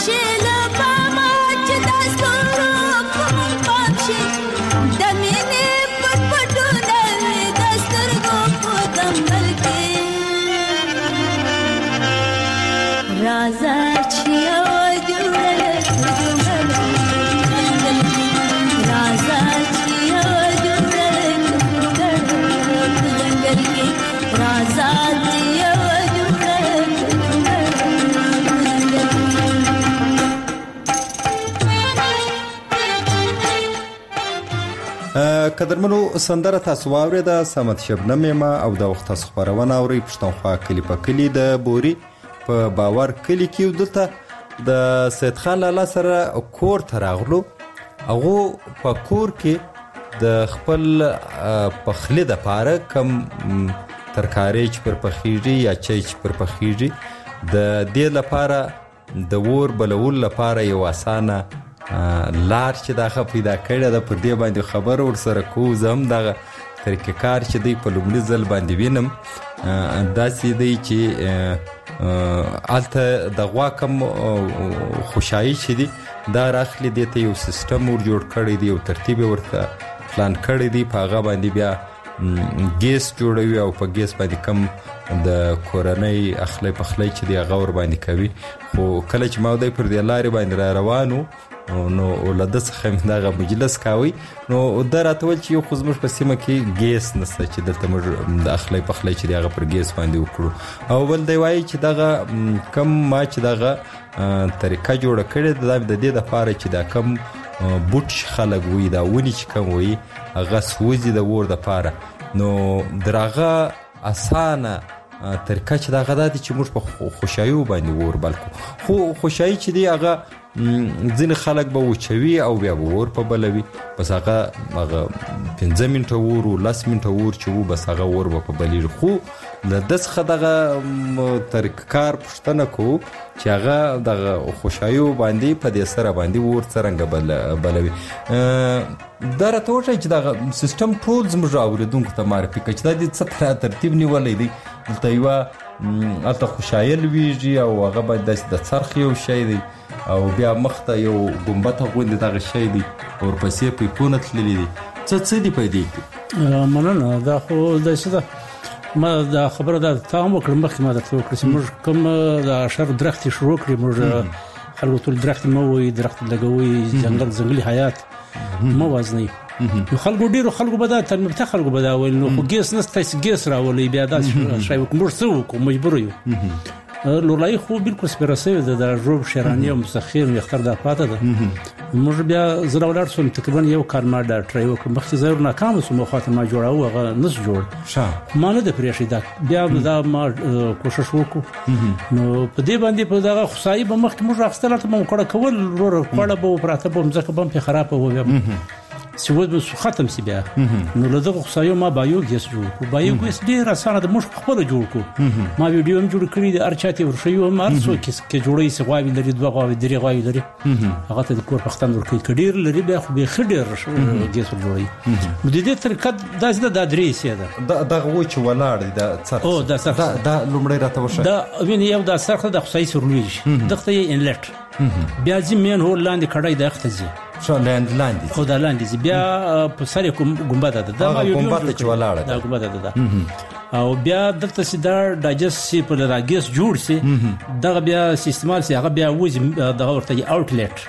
قدرمنو سندره تاسو واورېده سمت شبنم یم او د وخت تاسو خبرونه اورئ پښتونخوا کلی په کلی د بوري په باور کلی کې دلته د سید خان لالا سره کور ته راغلو. هغه په کور کې د خپل پخلی د پاره کم ترکاری چې پر پخیږي یا چای چې پر پخیږي د دې لپاره د ور بلول لپاره یو اسانه لار چې دا خه پیدا کړی دا پر دې باندې خبر ور سره کو زم دا طریقې کار چې دی په لومړي ځل باندې وینم دا سې دی چې الته د غوا کم خوشایي چې دی دا راخلی دی ته یو سیستم ور جوړ کړی دی او ترتیب ورته پلان کړی دی په هغه باندې بیا ګیس جوړوي او په ګیس باندې کم د کورنۍ اخلي پخلی چې دی هغه ور باندې کوي. خو کله چې ما دوی پر دې لارې باندې را روانو نو ولده څخه دغه مجلس کاوي نو د راتول چې یو خو زموږ په سیمه کې ګیس نشته چې دلته موږ د اخلي پخلی چې هغه پر ګیس باندې وکړو. او بل دی وایي چې دغه کم ما چې دغه طریقه جوړه کړې د دې لپاره چې دا کم بوټ خلک وي دا ونی چې کم وي هغه سوزي د ور د لپاره نو درغه اسانه طریقه چې دغه د چې موږ په خوشایو باندې ور بلکو. خو خوشایي چې دی هغه ځین خلک به وچوي او بیا به ور په بلوي بس هغه هغه پنځه منټه ور او لس منټه ور چې وو بس هغه ور په بلیږي. خو له دغه دغه طریقه کار پښتنه کو چې هغه دغه خوشایو باندې په دې سره باندې ور څنګه بل بلوي دا راته وایي چې دغه سیستم ټول زموږ اوریدونکو ته معرفي کړي چې دا د څه ترتیب نیولې دی دلته یو الته خوشایل ویږي او هغه باندې د څرخ یو شی دی او بیا مخته یو ګمبته غوندې دغه شی دی ورپسې پیپونه تللي دي څه څه دی پیدا کی مننه دا خو د څه ده ما دا خبره دا تاسو وکړم مخکې ما درته وکړم چې موږ کوم د اشر درخت شروع کړی موږ خلکو ټول درخت مو وي درخت لګوي ځنګل ځنګلي حیات مو وزني نو خلکو ډیرو خلکو به دا تنمبته خلکو به دا ویل نو خو ګیس نسته ګیس راولي بیا دا شای موږ څه وکړو مجبور یو لولای خو بالکل سپیرسه د جوب شیرانی او مسخیر یختر د پاته ده موږ بیا زړه ولر سو تقریبا یو کار ما دا ټرای وکړ مخکې زور ناکام سو مو خاطر ما جوړاو هغه نس جوړ شه ما نه د پریشي دا بیا دا ما کوشش وکړو نو په دې باندې په دغه خصای به مخکې موږ اخستل ته مو کړه کول ورو کړه به پراته به مزه به په خراب و سوود به ختم سی بیا نو له دغه خصایو ما بایو ګیس جوړ کو بایو ګیس ډیر اسانه د مش خپل جوړ کو ما ویډیو هم جوړ کړی د ارچاتي ورشيو مارسو کې جوړی سی غواوی لري دوه غواوی درې غواوی لري هغه ته د کور پختن ورکې کډیر لري بیا خو به خډیر ګیس جوړی د دې تر کد داسې د درې سی ده دغه و چې ولاړ د څرخ او د څرخ دا لومړی راته وشه دا ویني یو د څرخ د خصای سرلوي دغه یې انلټ بیا زمين هو لاندې کډای د اختزي شو لاند لاندې خو دا لاندې بیا په سره کوم ګمبد ده دا یو ګمبد چې ولاړ دا ګمبد ده او بیا دلته سیده ډایجست سی په راګیس جوړ سي دغه بیا استعمال سي هغه بیا وځي دغه ورته اوټلیټ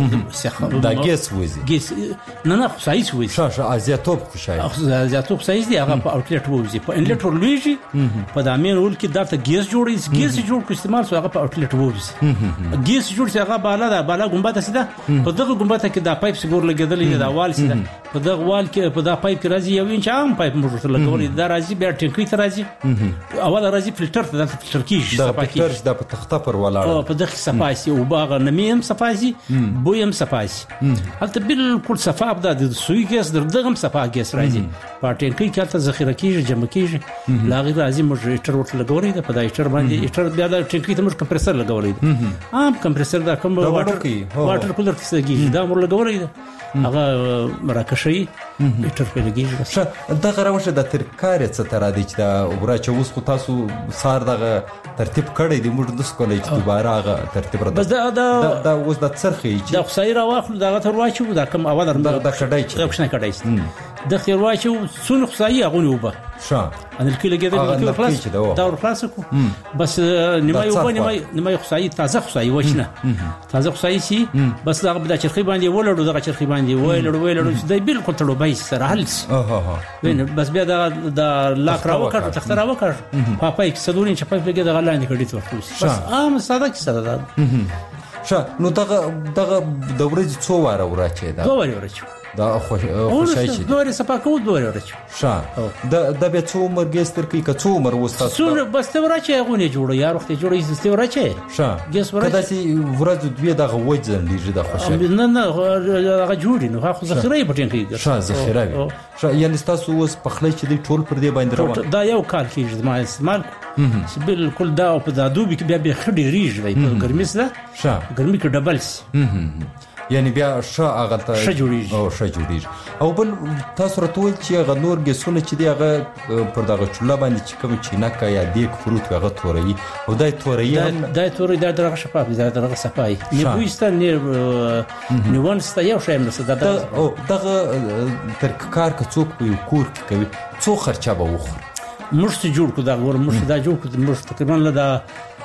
دا ګیس وځي ګیس نه نه سایز وځي شا شا ازیاتوب خوشای ازیاتوب سایز دی هغه په اوټلیټ وځي په انلیټ ورلويږي په دامین ول کې دغه ګیس جوړي ګیس جوړ کو استعمال سو هغه په اوټلیټ وځي ګیس جوړ سي هغه بالا دا بالا ګمبد سیده په دغه ګمبد کې دا پایپ سګور لګیدل دا وال سیده په دغه وال کې په دا پایپ کې راځي یو انچ عام پایپ موږ ته لګولې دا راځي بیا ټینکی ته راځي اول راځي فلټر ته د فلټر کیږي دا فلټر د په تخته پر ولاړ او په دغه صفاسي او باغ نمیم صفاسي بویم صفاسي هلته بالکل صفاف ده د سوي ګیس دغه صفا ګیس راځي پټین کې کاته ذخیره کیږي جمع کیږي لاغي راځي موږ هیټر ورته لګولې ده په دا هیټر باندې هیټر بیا د ټینکی ته موږ کمپرسر لګولې عام کمپرسر دا کوم واټر واټر کولر کې سګي دا موږ لګولې ده هغه راکښ شي میټر په لګیږي. ښه دغه راوشه د ترکار څه تر دي چې دا وراچ اوس خو تاسو سار دغه ترتیب کړی دی موږ د سکولې چې دوباره هغه ترتیب راځي. بس دا دا اوس د څرخي چې د خصای راواخلو دغه تر واچو دا کوم اول د کډای چې دا کښنه کډای چې د خیر واچو څون خصای هغه وبه ښه ان الكل كده الكل خلاص دور خلاصكو بس نما يوبا نما نما يخصاي تازه خصاي وشنه تازه خصاي سي بس دا بدا چرخي باندې ولړو دا چرخي باندې ولړو ولړو دا بالکل تړو بای سره هلس اه اه بس بیا دا دا لاک راو کړ تختر راو کړ پاپای کې صدورین چې پاپ لګي دا غلاندې کړی ته بس عام ساده کې ساده ښه نو دغه دغه د ورځې څو واره وراچې دا دوه واره ورچو دا خوشای شي دوه سپا کو دوه ورچو ښه د د به څو عمر ګستر کې که څو عمر وستا څو بس ته ورچې غونې جوړو یا وخت جوړې زسته ورچې ښه ګس ورچې کدا سي ورځ دوی دغه وځن لیږي د خوشای نه نه هغه جوړې نو خو ذخیره پټین کې ښه ذخیره وي ښه یعنی تاسو اوس پخلی چې دی ټول پر دې باندې روان دا یو کال کېږي ما استعمال بالکل دا په دادوبي کې بیا به خډي ریږي په ګرمي سره ښه ګرمي کې ډبل سي یعنی بیا ښه هغه ته ښه جوړیږي او ښه جوړیږي او بل تاسو راټول چې هغه نور ګسونه چې دی هغه پر دغه چوله باندې چې کوم چینکه یا دیګ فروت هغه توري او دای توري دای توري دا درغه شفاف دی دا درغه صفای نه بوستان نه نیوانسته یو شی نه صدا او دغه تر کار که څوک په کور کې کوي څو خرچه به وخور مرسته جوړ کو دا ور مرسته دا جوړ کو مرسته تقریبا لدا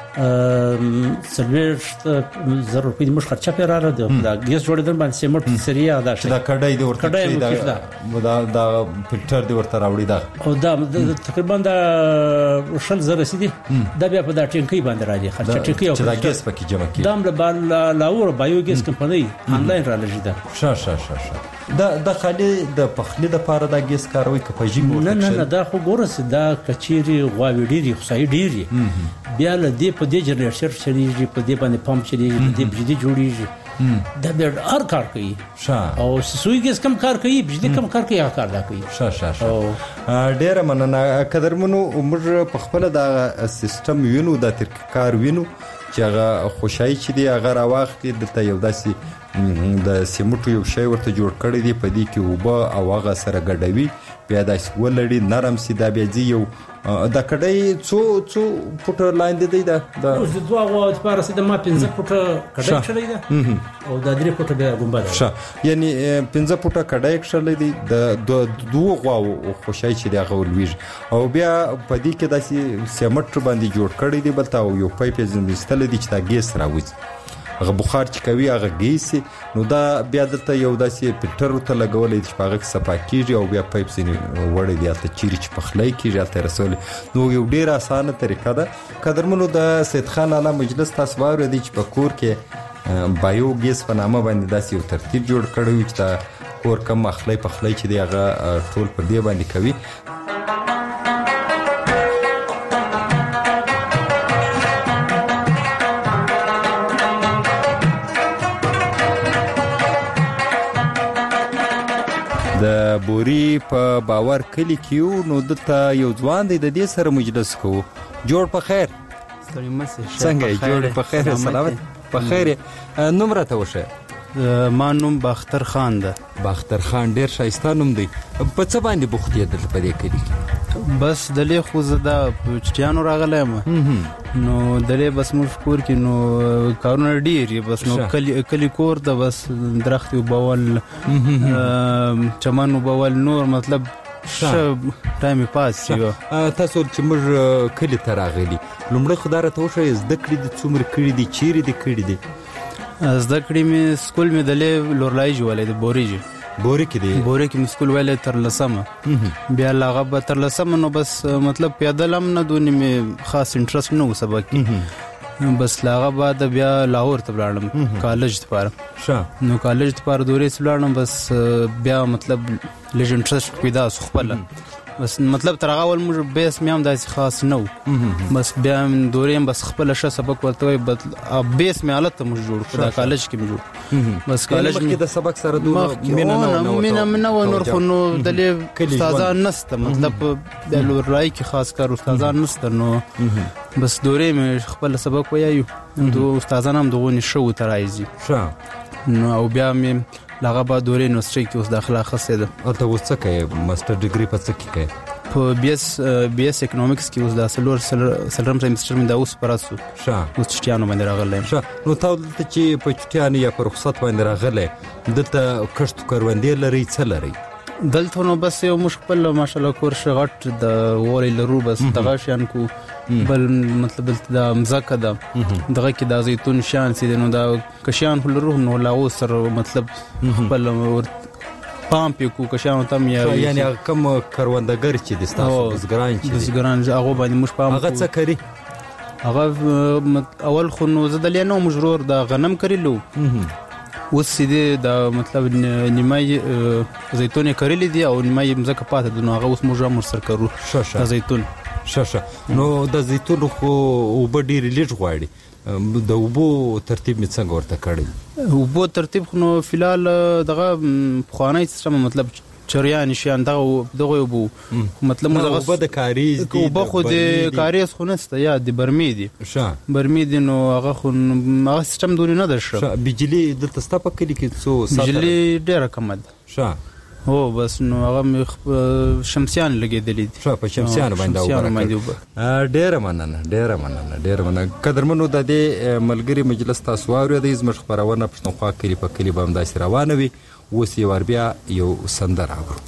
سلويشت زر روپۍ د مش خرچه پیراله دا ګیس جوړیدل باندې سیمټ سریه دا دا کډای دی ورته دا دا فلټر دی ورته راوړي دا او دا تقریبا دا شل زر رسیدي دا بیا په دا ټینکی باندې راځي خرچه ټینکی او دا ګیس پکې جمع کی دا د لاور بایو ګیس کمپنی انلاین را لږی دا ښه ښه ښه دا د خالي د پخلی د پاره دا ګیس کاروي که په جیب نه نه دا خو ګورس دا کچيري غواوی ډيري خصای ډيري بیا له دې په دې جنریټر چلیږي په دې باندې پمپ چلیږي په دې بجلی جوړیږي دا به هر کار کوي ښه او سوی ګیس کم کار کوي بجلی کم کار کوي هغه کار دا کوي ښه ښه ښه ډیره مننه قدرمنو موږ په خپل دا سیستم وینو دا تر کار وینو چې هغه خوشای چې دی هغه راوخت د یو داسي د سیمټو یو شی ورته جوړ کړی دی په دې کې وبا او هغه سره ګډوي بیا داس ولړي نرم سي دا بیا دی یو دا کډای څو څو فوټ لاندې دی دا اوس د دوه غوا لپاره سي د ما پنځه فوټ کډای چړې ده او دا درې فوټ بیا ګمبد ښه یعنی پنځه فوټ کډای چړلې دی د دوه غوا خوشای چې دی هغه ولويږي او بیا په دې کې داسي سیمټ باندې جوړ کړی دی بلته یو پایپ زمستل دی چې دا ګیس راوځي هغه بخار چې کوي هغه ګیس نو دا بیا دلته یو داسې فلټر ته لګولې چې هغه صفا کیږي او بیا پایپ سینې وړي دی ته چیرې چې پخلای کیږي ته رسول نو یو ډیر اسانه طریقه ده قدرمنو د سید خان اعلی مجلس تاسو واره دي چې په کور کې بایو ګیس په نامه باندې داسې یو ترتیب جوړ کړی چې دا کور کم مخلای پخلای چې دی هغه ټول پر دی باندې کوي د بوري په باور کلی کیو نو دته یو ځوان دی د دې سره مجلس کو جوړ په خیر څنګه جوړ په خیر سلامت په خیر نوم راته وشه ما نوم باختر خان ده باختر خان ډیر شایسته نوم دی په څه باندې بوختي دل په دې کلی بس دلې خو زدا چټیانو راغلایم نو دلې بس مشکور کې نو کارونه ډیر بس نو کلی کلی کور ده بس درخت وبول چمن وبول نور مطلب ښه ټایم پاس شو تاسو چې موږ کلی ته راغلي لومړی خدای ته وشه زده کړې د څومره کړي دي چیرې دي کړي دي زده کړې مې سکول مې دلې لورلای جوړلې د بوريجي بوري کې دی بوري کې مسکول ویلې تر لسمه بیا لاغه به تر لسمه نو بس مطلب پیاده لم نه دونی مې خاص انټرست نو سبق بس لاغه بعد بیا لاهور ته ولاړم کالج لپاره ښه نو کالج لپاره دورې ولاړم بس بیا مطلب لږ انټرست پیدا شو خپل بس مطلب تر هغه ول موږ بیس مې هم داسې خاص نو بس بیا دورې بس خپل ښه سبق ورته وي بس بیس مې حالت موږ جوړ کړ کالج کې موږ جوړ بس کالج کې د سبق سره دوه مینه نه مینه نه و نور خو نو دلې استادان نسته مطلب د لورلای کې خاص کار استادان نسته نو بس دورې مې خپل سبق وایو دوه استادان هم دغه نشو ترایزي ښه نو او بیا مې لغه با دورې یونیورسيټي کې اوس داخله اخیستې ده. او ته اوس څه کوې؟ ماستر ډیګري په څه کې کوې؟ په بي اس بي اس اکونومکس کې اوس د سلور سلرم سیمستر مې دا اوس پراسو ښه اوس چټیانو باندې راغلی. ښه نو تا دلته چې په چټیانو یا په رخصت باندې راغلی دلته کښت کروندې لري څه لري؟ دلته نو بس یو موږ خپل ماشاءالله کور شغټ د وولې لرو بس دغه شان کو بل مطلب د مزکه ده دغه کې د زیتون شان سي نو دا کشان لرو نو لا اوسر مطلب خپل پامپ کو کشان تم یا یعنی کوم کروندګر چې د تاسو بزګران چې بزګران هغه باندې موږ پام هغه څه کوي؟ هغه اول خو نو زدل نو مجرور د غنم کړلو اوس دې دا مطلب نیمای زیتون کړلې دي او نیمای مزکه پاتې نو هغه اوس موږ هم سر کړو زیتون. شاشه نو د زیتون خو وب ډیر لږ غواړي د وبو ترتیب می څنګه ورته کړی؟ وبو ترتیب خو فلال دغه خوانای سیستم مطلب چریان شان دغه دغه وبو مطلب موږ وب د کاریز دی وب خو د کاریز خو نسته یا د برمی دی ښه برمی دی نو هغه خو هغه سیستم دونی نه درشه. بجلی د تستا په کلی کې څو بجلی ډیره کم ده. ښه هو بس نو هغه شمسیان لګیدلې دي. ښه په شمسیان باندې وبره. ډیره مننه ډیره مننه ډیره مننه قدرمنو د دې ملګری مجلس تاسو واوري د زموږ خبرونه پښتونخوا کلی په کلی باندې داسې روانه وي. اوس یې ور بیا یو سندره اورو.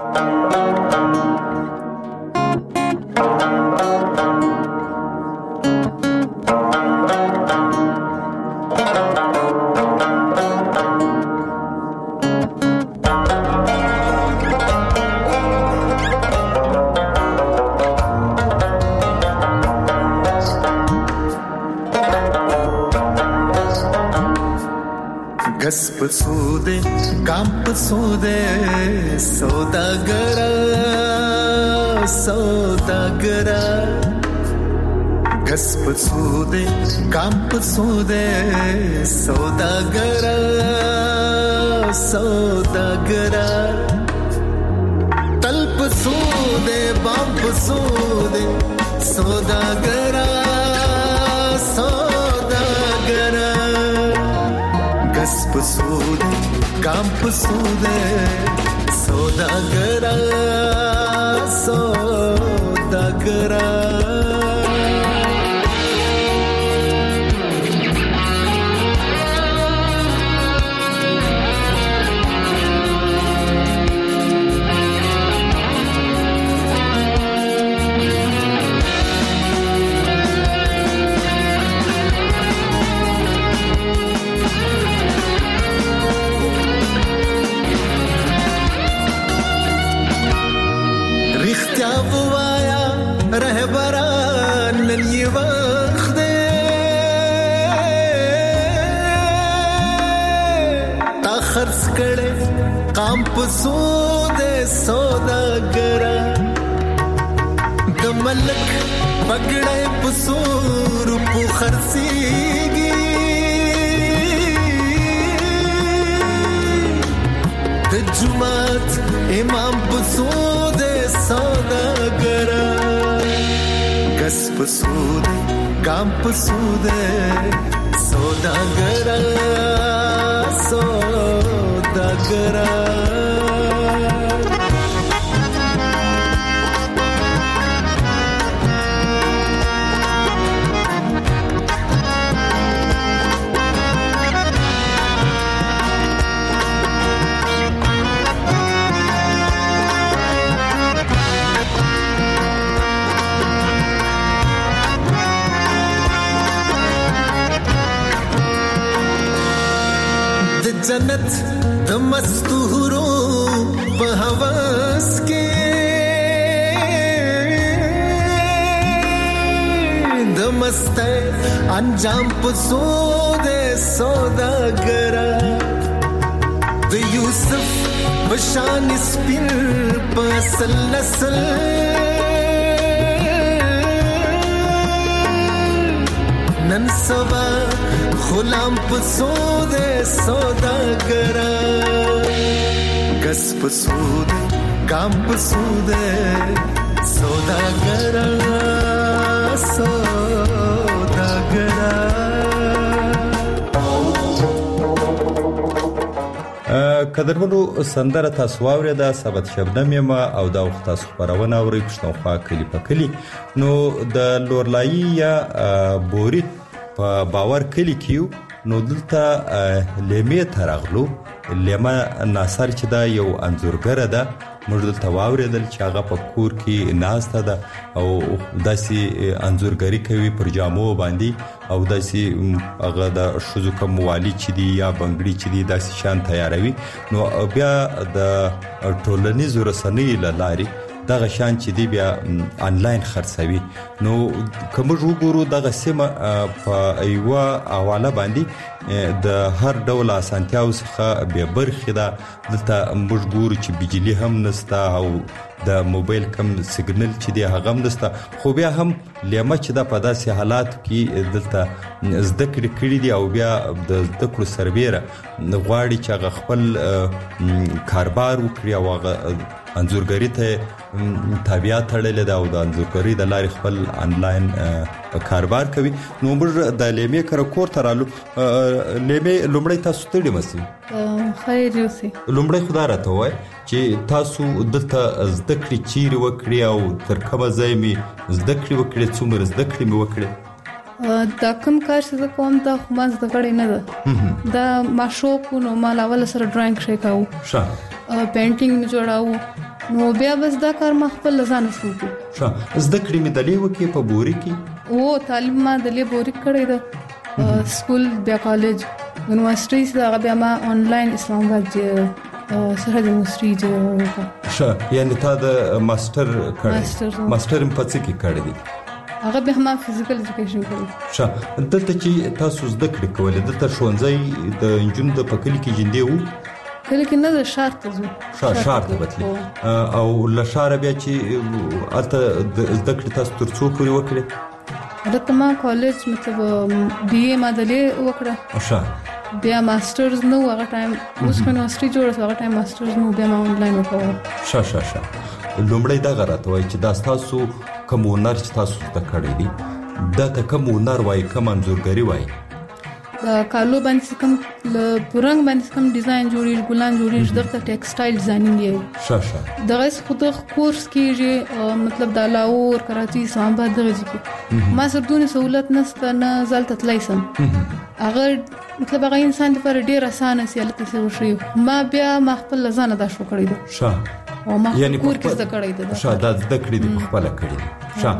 गस पसूदे काम पसूदे सौदागरा सौदागरा गस पसूदे काम पसूदे सौदागरा सौदागरा तल पसूदे बाम पसूदे सौदागरा सौदागरा गस पसूदे काम पसूदे सौदागरा सौदागरा रहबरान ये वक्त ता खर्च करे काम पसूदे सौदागरा दमलक पगड़े पसूर पु खर्सीगी तजुमात इमाम पसूदे सौदागरा गस पसूदे काम पसूदे सौदागरा सौदागरा जन्नत द मस्तूरो बहवस के द मस्त अंजाम पसूदे सौदागरा द यूसुफ बशान स्पिन पसल नसल नन सवा गुलाम पसूदे सौदागरा गस पसूदे काम पसूदे सौदागरा सौदागरा قدرمنو سندره تاسو واورېده ثبت شبنم یم او دا وخت تاسو خبرونه اورئ پښتونخوا کلی په کلی. نو د لورلایي یا بوري په باور کلی کیو نو دلته لیمه ترغلو لیمه ناصر چې دا یو انځورګره ده. موږ دلته واورېدل چې هغه په کور کې ناسته ده او داسې انځورګري کوي پر جامو باندې او داسې هغه د ښځو کوم والي چې دي یا بنګړي چې دي داسې شان تیاروي. نو بیا د ټولنیزو رسنیو له لارې دغه شان چې دی بیا انلاین خرڅوي. نو کوم وګورو دغه سیمه په ایوا حواله باندې د هر ډول اسانتیاو څخه به برخه ده. دلته موږ ګورو چې بجلی هم نستا او د موبایل کم سیګنل چې دی هغه هم نستا. خو بیا هم لیمه چې د په داسې حالات کې دلته زده کړې کړې دي او بیا د زده کړو سربیره غواړي چې هغه خپل کاروبار وکړي او هغه انځورګری ته تابعه تړلې ده او د انځورګری د لارې خپل انلاین کاروبار کوي. نو موږ د لیمې کر کور ته رالو. لیمې لومړی تاسو ته ډیمه سي خیر یوسي لومړی خدای راته وای چې تاسو دلته زده کړې چیرې وکړي او تر کومه ځای می زده کړې وکړي څومره زده کړې می وکړي. دا کوم کار چې کوم دا خو ما زده کړې نه ده. دا ما شوق نو ما لاول سره ډراینګ شي کاوه ښه پینټینګ می جوړاوه. نو بیا بس دا کار ما خپل ځان شروع کړ. ښه زده کړې می دلې وکي په بوري کې او تعلیم ما دلې بوري کړې ده. سکول بیا کالج یونیورسيټي څخه بیا ما انلاین اسلام آباد سره د مستری جوړه. ښه یعنی تا د ماستر کړی ماستر هم پڅ کې کړی دی. هغه به ما فزیکل ایجوکیشن کړی. ښه دلته چې تاسو زده کړې کولې دلته ښوونځي د انجونو د پکلی کې جندې وو کله کې نه د شهر ته ځو شهر شهر ته بتلی او له شهر بیا چې الته زده کړې تاسو تر څو پورې وکړې؟ البته ما کالج مطلب بی اے ما دلې وکړه. ښه بیا ماسترز نو هغه ټایم اوس په یونیورسيټي جوړه هغه ټایم ماسترز نو بیا ما انلاین وکړه. ښه ښه ښه لومړی دا غراته وای چې دا تاسو کوم هنر چې تاسو زده کړی دی دا ته کوم هنر وای کوم انځورګری وای؟ د کالو باندې کوم ل پرنګ باندې کوم ډیزاین جوړیږي ګلان جوړیږي دغه ټیکسټایل ډیزاینینګ یې ښه ښه دغه خود کورس کیږي مطلب د لاهور کراچي اسلام آباد دغه ځکه ما سره دونه سہولت نشته نه زالت تلایسم. اگر مطلب هغه انسان لپاره ډیر اسانه سي الته څه وشي ما بیا ما خپل ځان دا شو کړی دی. ښه او ما کور کې زده کړی دی. ښه دا زده کړی دی په خپل کړی دی.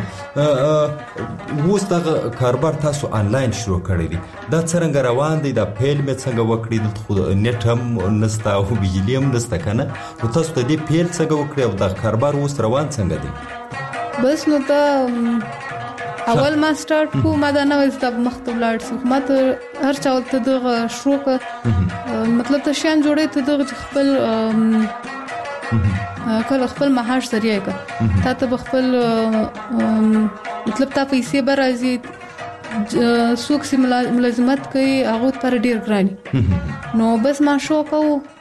ښه اوس دا کاروبار تاسو انلاین شروع کړی دی دا څنګه روان دی؟ دا پیل مې څنګه وکړی د خو نت هم نستا او بجلی هم نستا کنه نو تاسو ته دې پیل څنګه وکړی او دا کاروبار اوس روان څنګه دی؟ بس نو دا اول ما سٹارټ کو ما دا نو زده مختلف لاړ سو ما ته هر چا ته دغه شروع مطلب ته شان جوړې ته دغه خپل کله خپل معاش ذریعہ کا تا ته خپل مطلب تا پیسې برازي سوق سي ملازمت کوي هغه پر ډیر ګراني. نو بس ما شو کو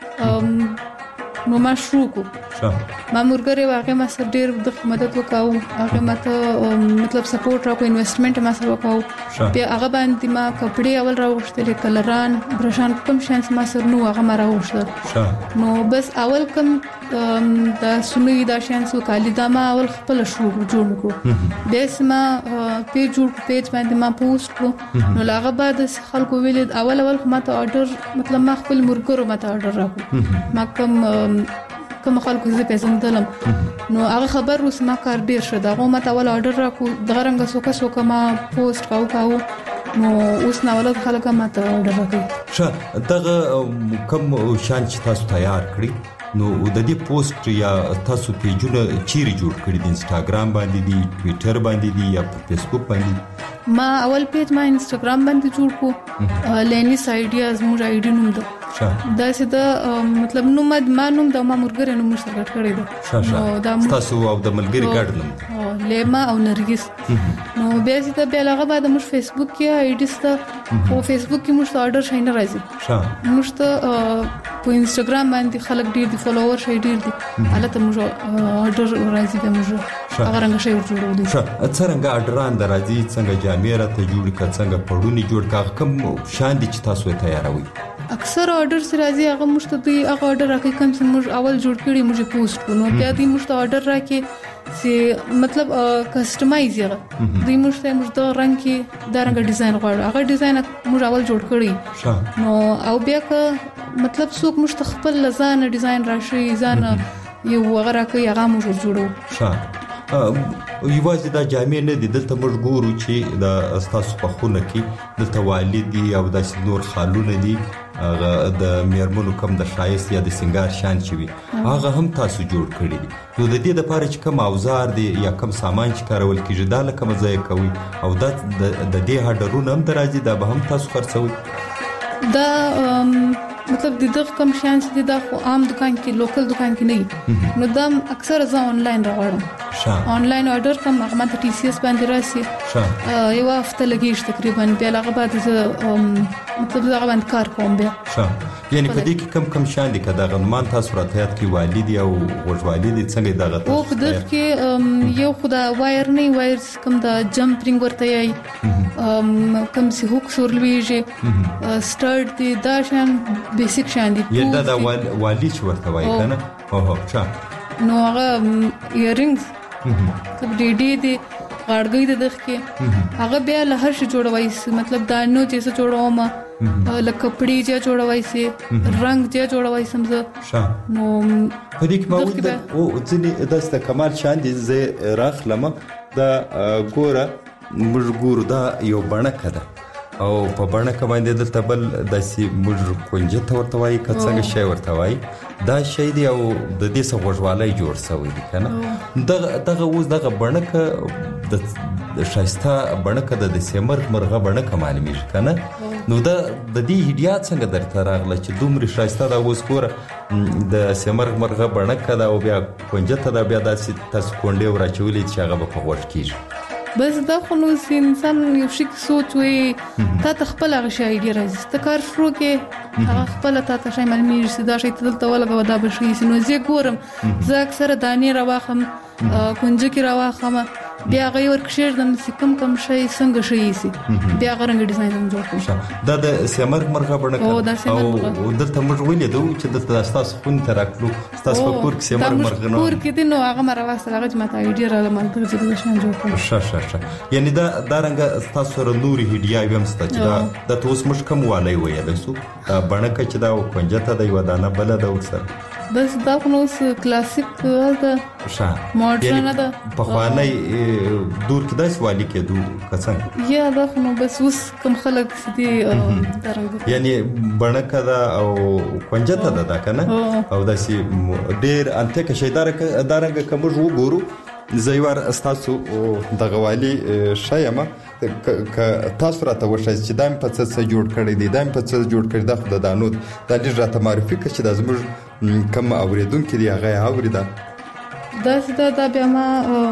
نو ما شروع کو ما مرګره واقع ما سره ډیر د مدد وکاو هغه ماته مطلب سپورټ راکو انویسټمنټ ما سره وکاو. بیا هغه باندې ما کپڑے اول راوښتل کلران برشان کوم شانس ما سره نو هغه ما راوښتل. نو بس اول کوم د سنوي دا شانس وکالي دا ما اول خپل شروع جوړ کو. بیا ما پیج جوړ پیج باندې ما پوسټ کو. نو هغه بعد خلکو ویل اول اول ما ته اورډر مطلب ما خپل مرګرو ما ته اورډر راکو ما کوم کوم خلکو زه پیسې دلم. نو هغه خبر اوس ما کار ډیر شو دا غو ما ته ول اورډر راکو دغه رنګ سوکا سوکا ما پوسټ کاو کاو نو اوس نو ول خلک ما ته اورډر راکړي. ښه دغه کوم شان چې تاسو تیار کړی نو د دې پوسټ یا تاسو پیجونه چیرې جوړ کړی دي؟ انستګرام باندې دي ټوئیټر باندې دي یا په فیسبوک باندې؟ ما اول پیج ما انستګرام باندې جوړ کو لینیس آیډیاز موږ آیډی نوم ده دا چې دا مطلب نو ما نوم د ما مرګره نوم سره ګډ کړی ده. نو دا تاسو او د ملګری ګډ نوم لیما او نرګس. نو بیا چې بیا هغه بعد موږ فیسبوک کې آیډی ست او فیسبوک کې موږ اورډر شي نه راځي موږ ته په انستګرام باندې خلک ډیر دي فالوور شي ډیر دي البته موږ اورډر راځي به موږ هغه رنګ شي ورجوړو دي. څنګه اورډران درځي څنګه جامې راته جوړ کړه څنګه پړونی جوړ کړه کوم شان دي چې تاسو ته تیاروي؟ اکثر آرډر سره راځي هغه مشته دی هغه آرډر راکې کوم چې موږ اول جوړ کړی موږ پوسټ کو نو بیا دې مشته آرډر راکې چې مطلب کسٹمایز یې دې مشته موږ د رنگ کې د رنگ ډیزاین غواړو هغه ډیزاین موږ اول جوړ کړی نو او بیا که مطلب څوک مشته خپل لزان ډیزاین راشي ځان یو هغه راکې هغه موږ جوړو یوازې دا جامې نه دي دلته موږ ګورو چې د استاسو په خونه کې دلته والدي او د نور خالونه دي هغه د میرمنو کم د شایست یا د سنگار شان چوي هغه هم تاسو جوړ کړی دي نو د دې لپاره چې کوم اوزار دي یا کوم سامان چې کارول کیږي دا لکه مزه کوي او دا د دې هډرونه هم درازي دا به هم تاسو خرڅوي دا مطلب د دغه کم شان چې دا خو عام دکان کې لوکل دکان کې نه نو دا اکثر زه آنلاین راوړم آنلاین آرډر کوم هغه ماته ټي سي اس باندې راسي یو هفته لګیږي تقریبا بیا هغه بعد زه مطلب هغه باندې کار کوم بیا یعنی په دې کې کم کم شان دي کدا غنمان تاسو راتیات کې والدي او غوړوالدي څنګه دغه او په دغه کې یو خدا وایر نه وایر کوم دا جمپرینګ ورته یي کوم سي هوک سورلويږي سٹارټ دي دا شان بیسیک شان دي یدا دا والی چې ورته وایي کنه اوه ښه نو هغه ایرینګز مطلب ډي ډي دي غړګي د دغه کې هغه بیا له هر شي جوړوي مطلب دا نو چې څه جوړوم لکه کپڑے چې جوړوي سي رنگ چې جوړوي سمزه نو په دې کې موږ او ځنی داسته کمال شان دي زه راخلم دا ګوره موږ ګور دا یو بڼه ده او په بڼه کې باندې دلته بل داسې موږ کونجه ته ورته وایي که څنګه شی ورته وایي دا شی دی او د دې څخه غوږوالی جوړ شوی دی که نه دغه دغه اوس دغه بڼکه د ښایسته بڼکه د داسې مرغ مرغه بڼکه معلومېږي که نه نو دا د دې هیډیا څنګه درته راغله چې دومره ښایسته ده اوس ګوره د سیمرغ مرغه بڼکه ده او بیا کونجه ته ده بیا داسې تاسو کونډې وراچولې چې هغه به په غوږ کېږي بس دا خو نو انسان یو شي سوچ وي تا ته خپل هغه شی ایډیا راځي ته کار شروع کې هغه خپل تا ته شی معلومیږي چې دا شی ته دلته ولګو دا به شي نو زه ګورم زه اکثر دانی راواخم کونجه کې راواخم بیا غي ورکشیر د کم کم شی څنګه شي سي بیا غرنګ ډیزاین جوړ کړم دا د سیمرغ مرغه بڼکه او دلته موږ ویل دا چې د تاسو خون ته راکلو تاسو په کور کې سیمرغ مرغه نو کور کې دي نو هغه مرواسته هغه چې ماته ایډیا را لمنځه چې د شان جوړ کړم ښه ښه ښه یعنی دا دا رنګ تاسو سره نوري هډیا ویم ست چې دا د توس مش کم والي ویل سو بڼکه چې دا کونجه ته د یو دانه بل د ورسره بس دا نو کلاسیک دا ښه ماډرن دا په خواني دور کې داس والی کې دو کسان یا دا نو بس اوس کوم خلک دي درنګ یعنی بڼکه دا او کونجه ته دا کنه او داسي ډیر انته کې شیدار دارنګ کوم جو ګورو زیوار استاسو دغه والی شایمه ک تاسو راته وښایئ چې دایم په څه جوړ کړی دی دایم په څه جوړ کړی دا خو د دانود دا ډیر راته معرفي کړي چې دا زموږ کم اوریدونکو دی هغه اوريدا دا څه دا بیا ما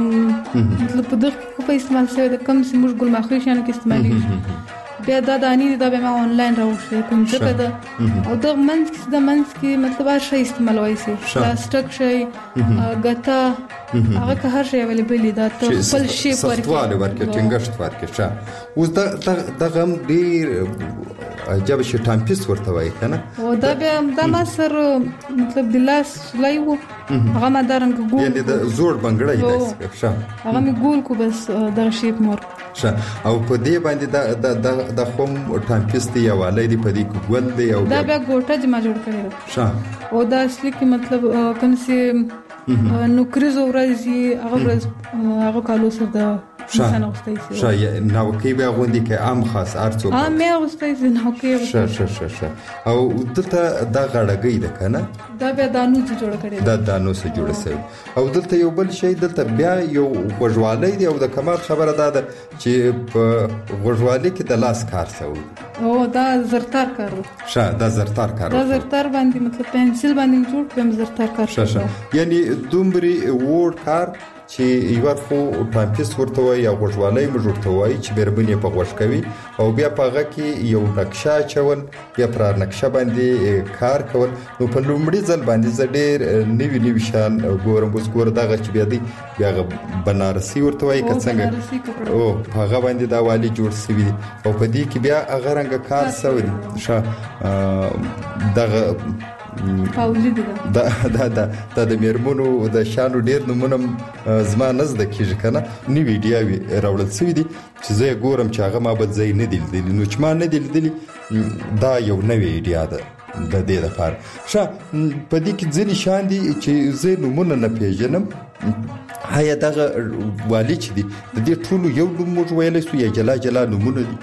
مطلب په دغه په استعمال شوی د کم سیمور ګل ماخوي شان کې استعمالي بیا دا دانی دا به ما آنلاین راوښه کوم څه ده او د منځ کې د منځ کې مطلب هر شی استعمالوي سي پلاستیک شي غتا هغه که هر شی اویلیبل دی دا ته خپل شی ورکړي سختواله ورکړي ټینګښت ورکړي ښه اوس دا دغه ډیر عجب شي ټامپیس ورته وای کنه او دا بیا دا ما سر مطلب د لاس لایو هغه ما درنګ ګول یعنی د زوړ بنگړی دی ښه هغه می ګول کو بس دا شیپ مور ښه او په دې باندې دا د د خوم ټامپیس دی یوالې دی په دې ګول دی او دا بیا ګوټه جما جوړ کړی ښه او دا اصلي کې مطلب کوم سي نو کریزو ورځي هغه ورځ هغه کالو سره دا انسان اوستای شي شای نو کې به غوندي کې عام خاص ارڅو ا مې اوستای شي نو کې ش ش ش ش او دلته دا غړګي ده کنه دا به دانو چې جوړ کړي دا دانو سره جوړ شوی او دلته یو بل شی دلته بیا یو غوړوالي دی او د کمال خبره ده چې په غوړوالي کې د لاس کار شوی او دا زرتار کار ش دا زرتار کار دا زرتار باندې مطلب پنسل باندې جوړ کوم زرتار کار ش ش یعنی دومبري وور کار چې یو خو ټامپیس ورته وای یا غوښوالۍ موږ ورته وای چې بیربنې په غوښ کوي او بیا په هغه کې یو نقشه چول یا پر نقشه باندې کار کول. نو په لومړي ځل باندې زه ډېر نوی نوی شان ګورم. اوس ګور دغه چې بیا دی بیا بنارسي ورته وای که څنګه او هغه باندې دا والی جوړ شوی او په دې کې بیا هغه رنګ کار شوی دی. ښه دغه دا دا دا د میرمنو د شانو ډیر نمونه زما نزد کېږي کنه نی ویډیوي راوړل شوی دي چې زه ګورم چې هغه ما بل ځای نه دی لیدلی. نو چې ما نه دی لیدلی دا یو نوې ایډیا ده د دې لپاره. ښه په دې کې ځینې شان دي چې زه نمونه نه پیژنم. هيا دغه والی چې دي د دې ټولو یو نوم موږ ویلی سو یا جلا جلا نمونه دي؟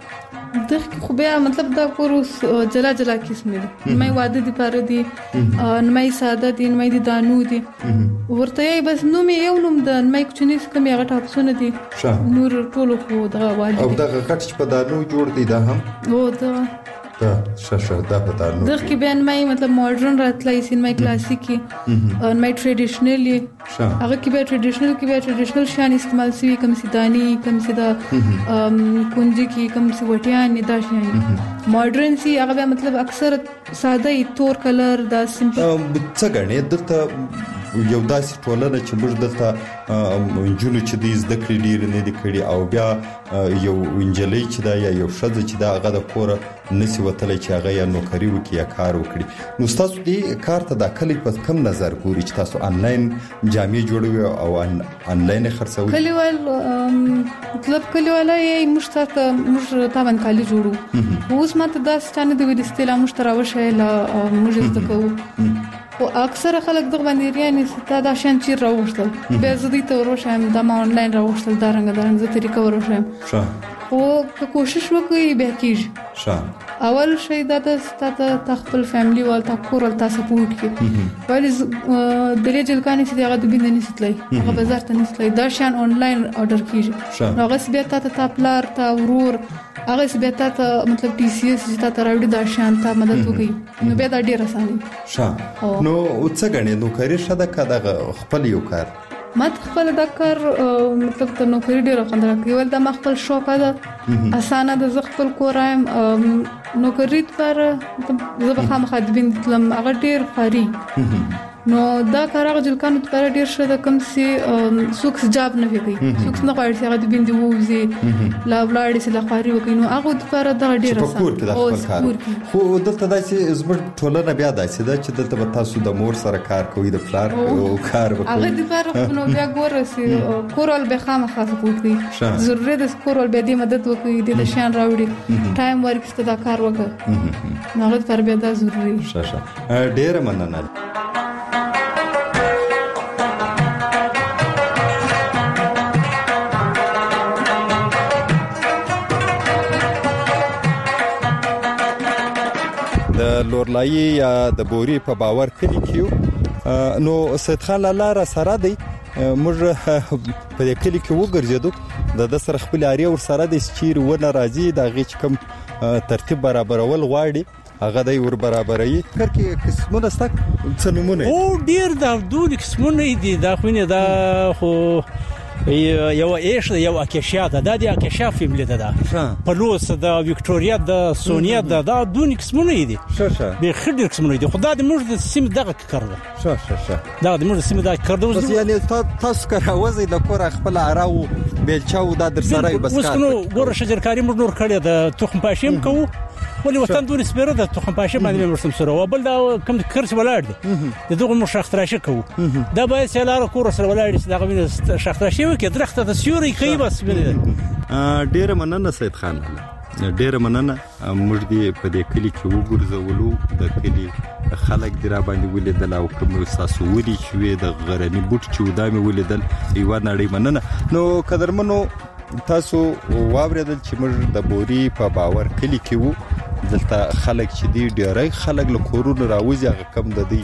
دغه خو بیا مطلب دا کورس جلا جلا قسم دي. نمای واده دي پاره دي نمای ساده دي نمای دي دانو دي ورته بس نوم یو نوم د نمای کوچنی څخه مې هغه ټاپسونه دي نور ټولو خو دغه والی او دغه کټ چې په دانو جوړ دي دا هم او دا دا شاشه دا په دانو دغه کې بیان مې مطلب ماډرن راتلای سین مې کلاسیکي او مې ټریډیشنلی هغه کې به ټریډیشنل کې به ټریډیشنل شان استعمال شوی کوم سیدانی کوم سیدا کونجي کې کوم سی وټیان دا شان ماډرن سی هغه به مطلب اکثر ساده تور کلر دا سمپل څه غنې دلته یو داسې ټولنه چې موږ دلته جنو چې د زده کړې ډیر نه دي کړي او بیا یو انجلۍ چې دا یا یو ښځه چې دا هغه د کوره نسی وتلی چې هغه یا نوکري وکړي یا کار وکړي. نو ستاسو دې کار ته دا کلی په کم نظر ګوري چې تاسو آنلاین جامې جوړوي او آنلاین خرڅوي؟ کلیوال مطلب کلیواله یې مشترک موږ تابن کالي جوړو. اوس ماته دا ستانه د ویل استلا مشترک وشه لا موږ زده کوو او اکثر خلک دغه باندې ریاني ستا دا شان چیر راوښتل به زدي ته وروشم دا ما آنلاین راوښتل دا رنګ دا رنګ زه طریقه وروشم. ښه او که کوشش وکړي به کیږي. ښه اول شی دا د خپل فیملی ول تا کور ول تاسو سپورټ کی ولی د ریجل کانی چې هغه د بند نسیتلای هغه بازار ته نسیتلای دا شان آنلاین آرډر کیږي. نو هغه بیا ته ته پلار ته ورور هغه بیا ته مطلب ټي سي اس چې ته راوړي دا شان ته مدد وکړي نو بیا دا ډیر اسانه. ښه نو څه غنې نو کاری شته کده خپل یو کار ما خپل د کار مطلب ته نو کړی ډیر خوند راکوي ول د ما خپل شوق ده اسانه د ز خپل کورایم نو کړی پر زه به خامخا د بنت تلم هغه ډیر خاري نو دا کار هغه جلکانو پر ډیر شته کوم سي سوکس جاب نه وي سوکس نه غواړي هغه د بنت ووزي لا ولاړ سي لا خاري وکي نو هغه پر دا ډیر اسانه او خو دلته داسې زموږ ټولنه بیا داسې ده چې دلته تاسو د مور سره کار کوي د پلار او کار وکړي هغه د پر نو بیا ګورسي کورال به خامخا سپورټ کوي ضروري د کورال به د مدد وکړي د شان راوړي ټایم ورکسته دا کار وکړي نو هغه پر بیا دا ضروري شاشه ډیر مننه. د لورلای یا د بوري په باور کلی کیو نو سید خان لاله سره دی موږ په دې کلی کې وګرځیدو د سره خپل اړیا ور سره د چیر و ناراضي د غیچ کم ترتیب برابرول غواړي هغه د ور برابرۍ کر کې قسمونه ستک څنمونه او ډیر دا دوه قسمونه دي دا خو نه دا خو یو ایش یو اکیشیا ده د اکیشیا فیملی ده ده پلوس د وکټوریا د سونیا ده دا دوه قسمونه دي. شه شه به خډر قسمونه دي خدای د موږ د سیم دغه کړل. شه شه شه دا د موږ سیم دغه کړل بس یعنی تاسو کراوځي د کور خپل اراو بیلچاو د در سره بس کار. اوس نو ګوره شجرکاری موږ نور کړی د تخم پاشیم کوو ولې وطن دونې سپیره د تخم پاشه باندې مرسم سره او بل دا کوم کرس ولاړ دي دغه مو شختراشه کوو دا به سلاره کور سره ولاړ دي دغه مینه شختراشه وکړه درخته د سیوري کوي بس ډیر مننه سید خان ډیر مننه موږ دې په دې کلی کې وګرځولو د کلی خلک دی را باندې ولیدل او کوم تاسو ودی چې د غرنی بوت چې ودامه ولیدل ایوه نړۍ مننه. نو قدرمنو تاسو واوریدل چې موږ د بوري په باور کلی کې وو دلته خلک چې دی ډیرای خلک له کورونو راوځي هغه کم د دی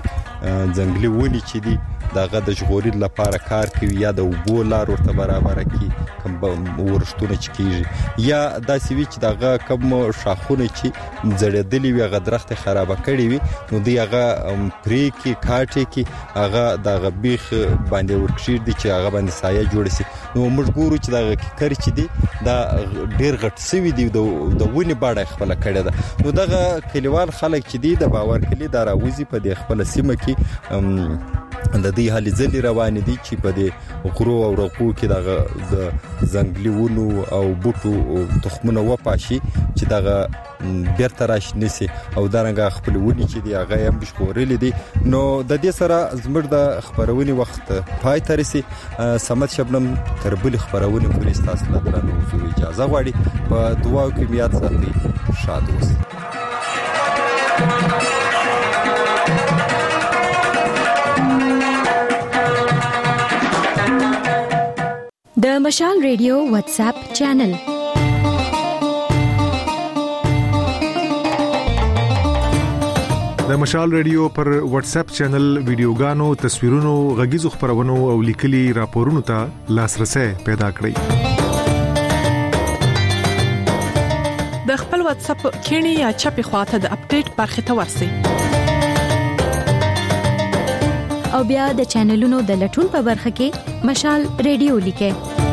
ځنګلي ونی چې دي دغه د ژغوري لپاره کار کوي یا د وبو لار ورته برابر کی کوم ورشتونه چې کیږي یا د سوي چې دغه کوم شاخونه چې زړېدلې وي هغه درخت خراب کړي وي نو دی هغه پرې کې کاټي کې هغه دغه بیخ باندې ورکشي دي چې هغه باندې سایه جوړ شي نو موږ ګورو چې دغه کړي چې دي دا ډیر غټ سوي دي د ونی باړه خپل کړي ده نو دغه کلیوال خلک چې دي د باور کلی دا راوځي په د خپل سیمه کې د دې حالې ځلې روان دي چې په دې غرو او رقو کې دغه د ځنګلي ونو او بوټو تخمونه وپاشي چې دغه بیرته راشنسي او دارنګه خپل ونی چې دی هغه هم بشخورلې دي نو د دې سره زموږ د خبرونې وخت پای ته رسي سمت شبنم تر بل خبرونې پورې تاسو ته درنو اجازه غواړي په دعا کې میات ساتي شاد اوسئ د مشال ریډیو واتس اپ چینل د مشال ریډیو پر واتس اپ چینل ویډیوګانو تصویرونو غږیزو خبرونو او لیکلي راپورونو ته لاسرسي پیدا کړئ د خپل واتس اپ کینی یا چپی خواته د اپډیټ برخه ته ورسئ او بیا د چینلونو د لټون په برخه کې مشال ریډیو لیکئ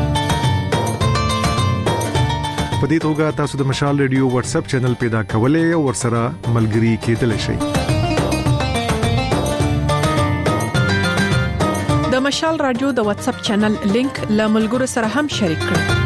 په دې توګه تاسو د مشال ریډیو واتس اپ چینل پیدا کولای او ورسره ملګري کېدلی شئ د مشال رادیو د واتس اپ چینل لینک له ملګرو سره هم شریک کړئ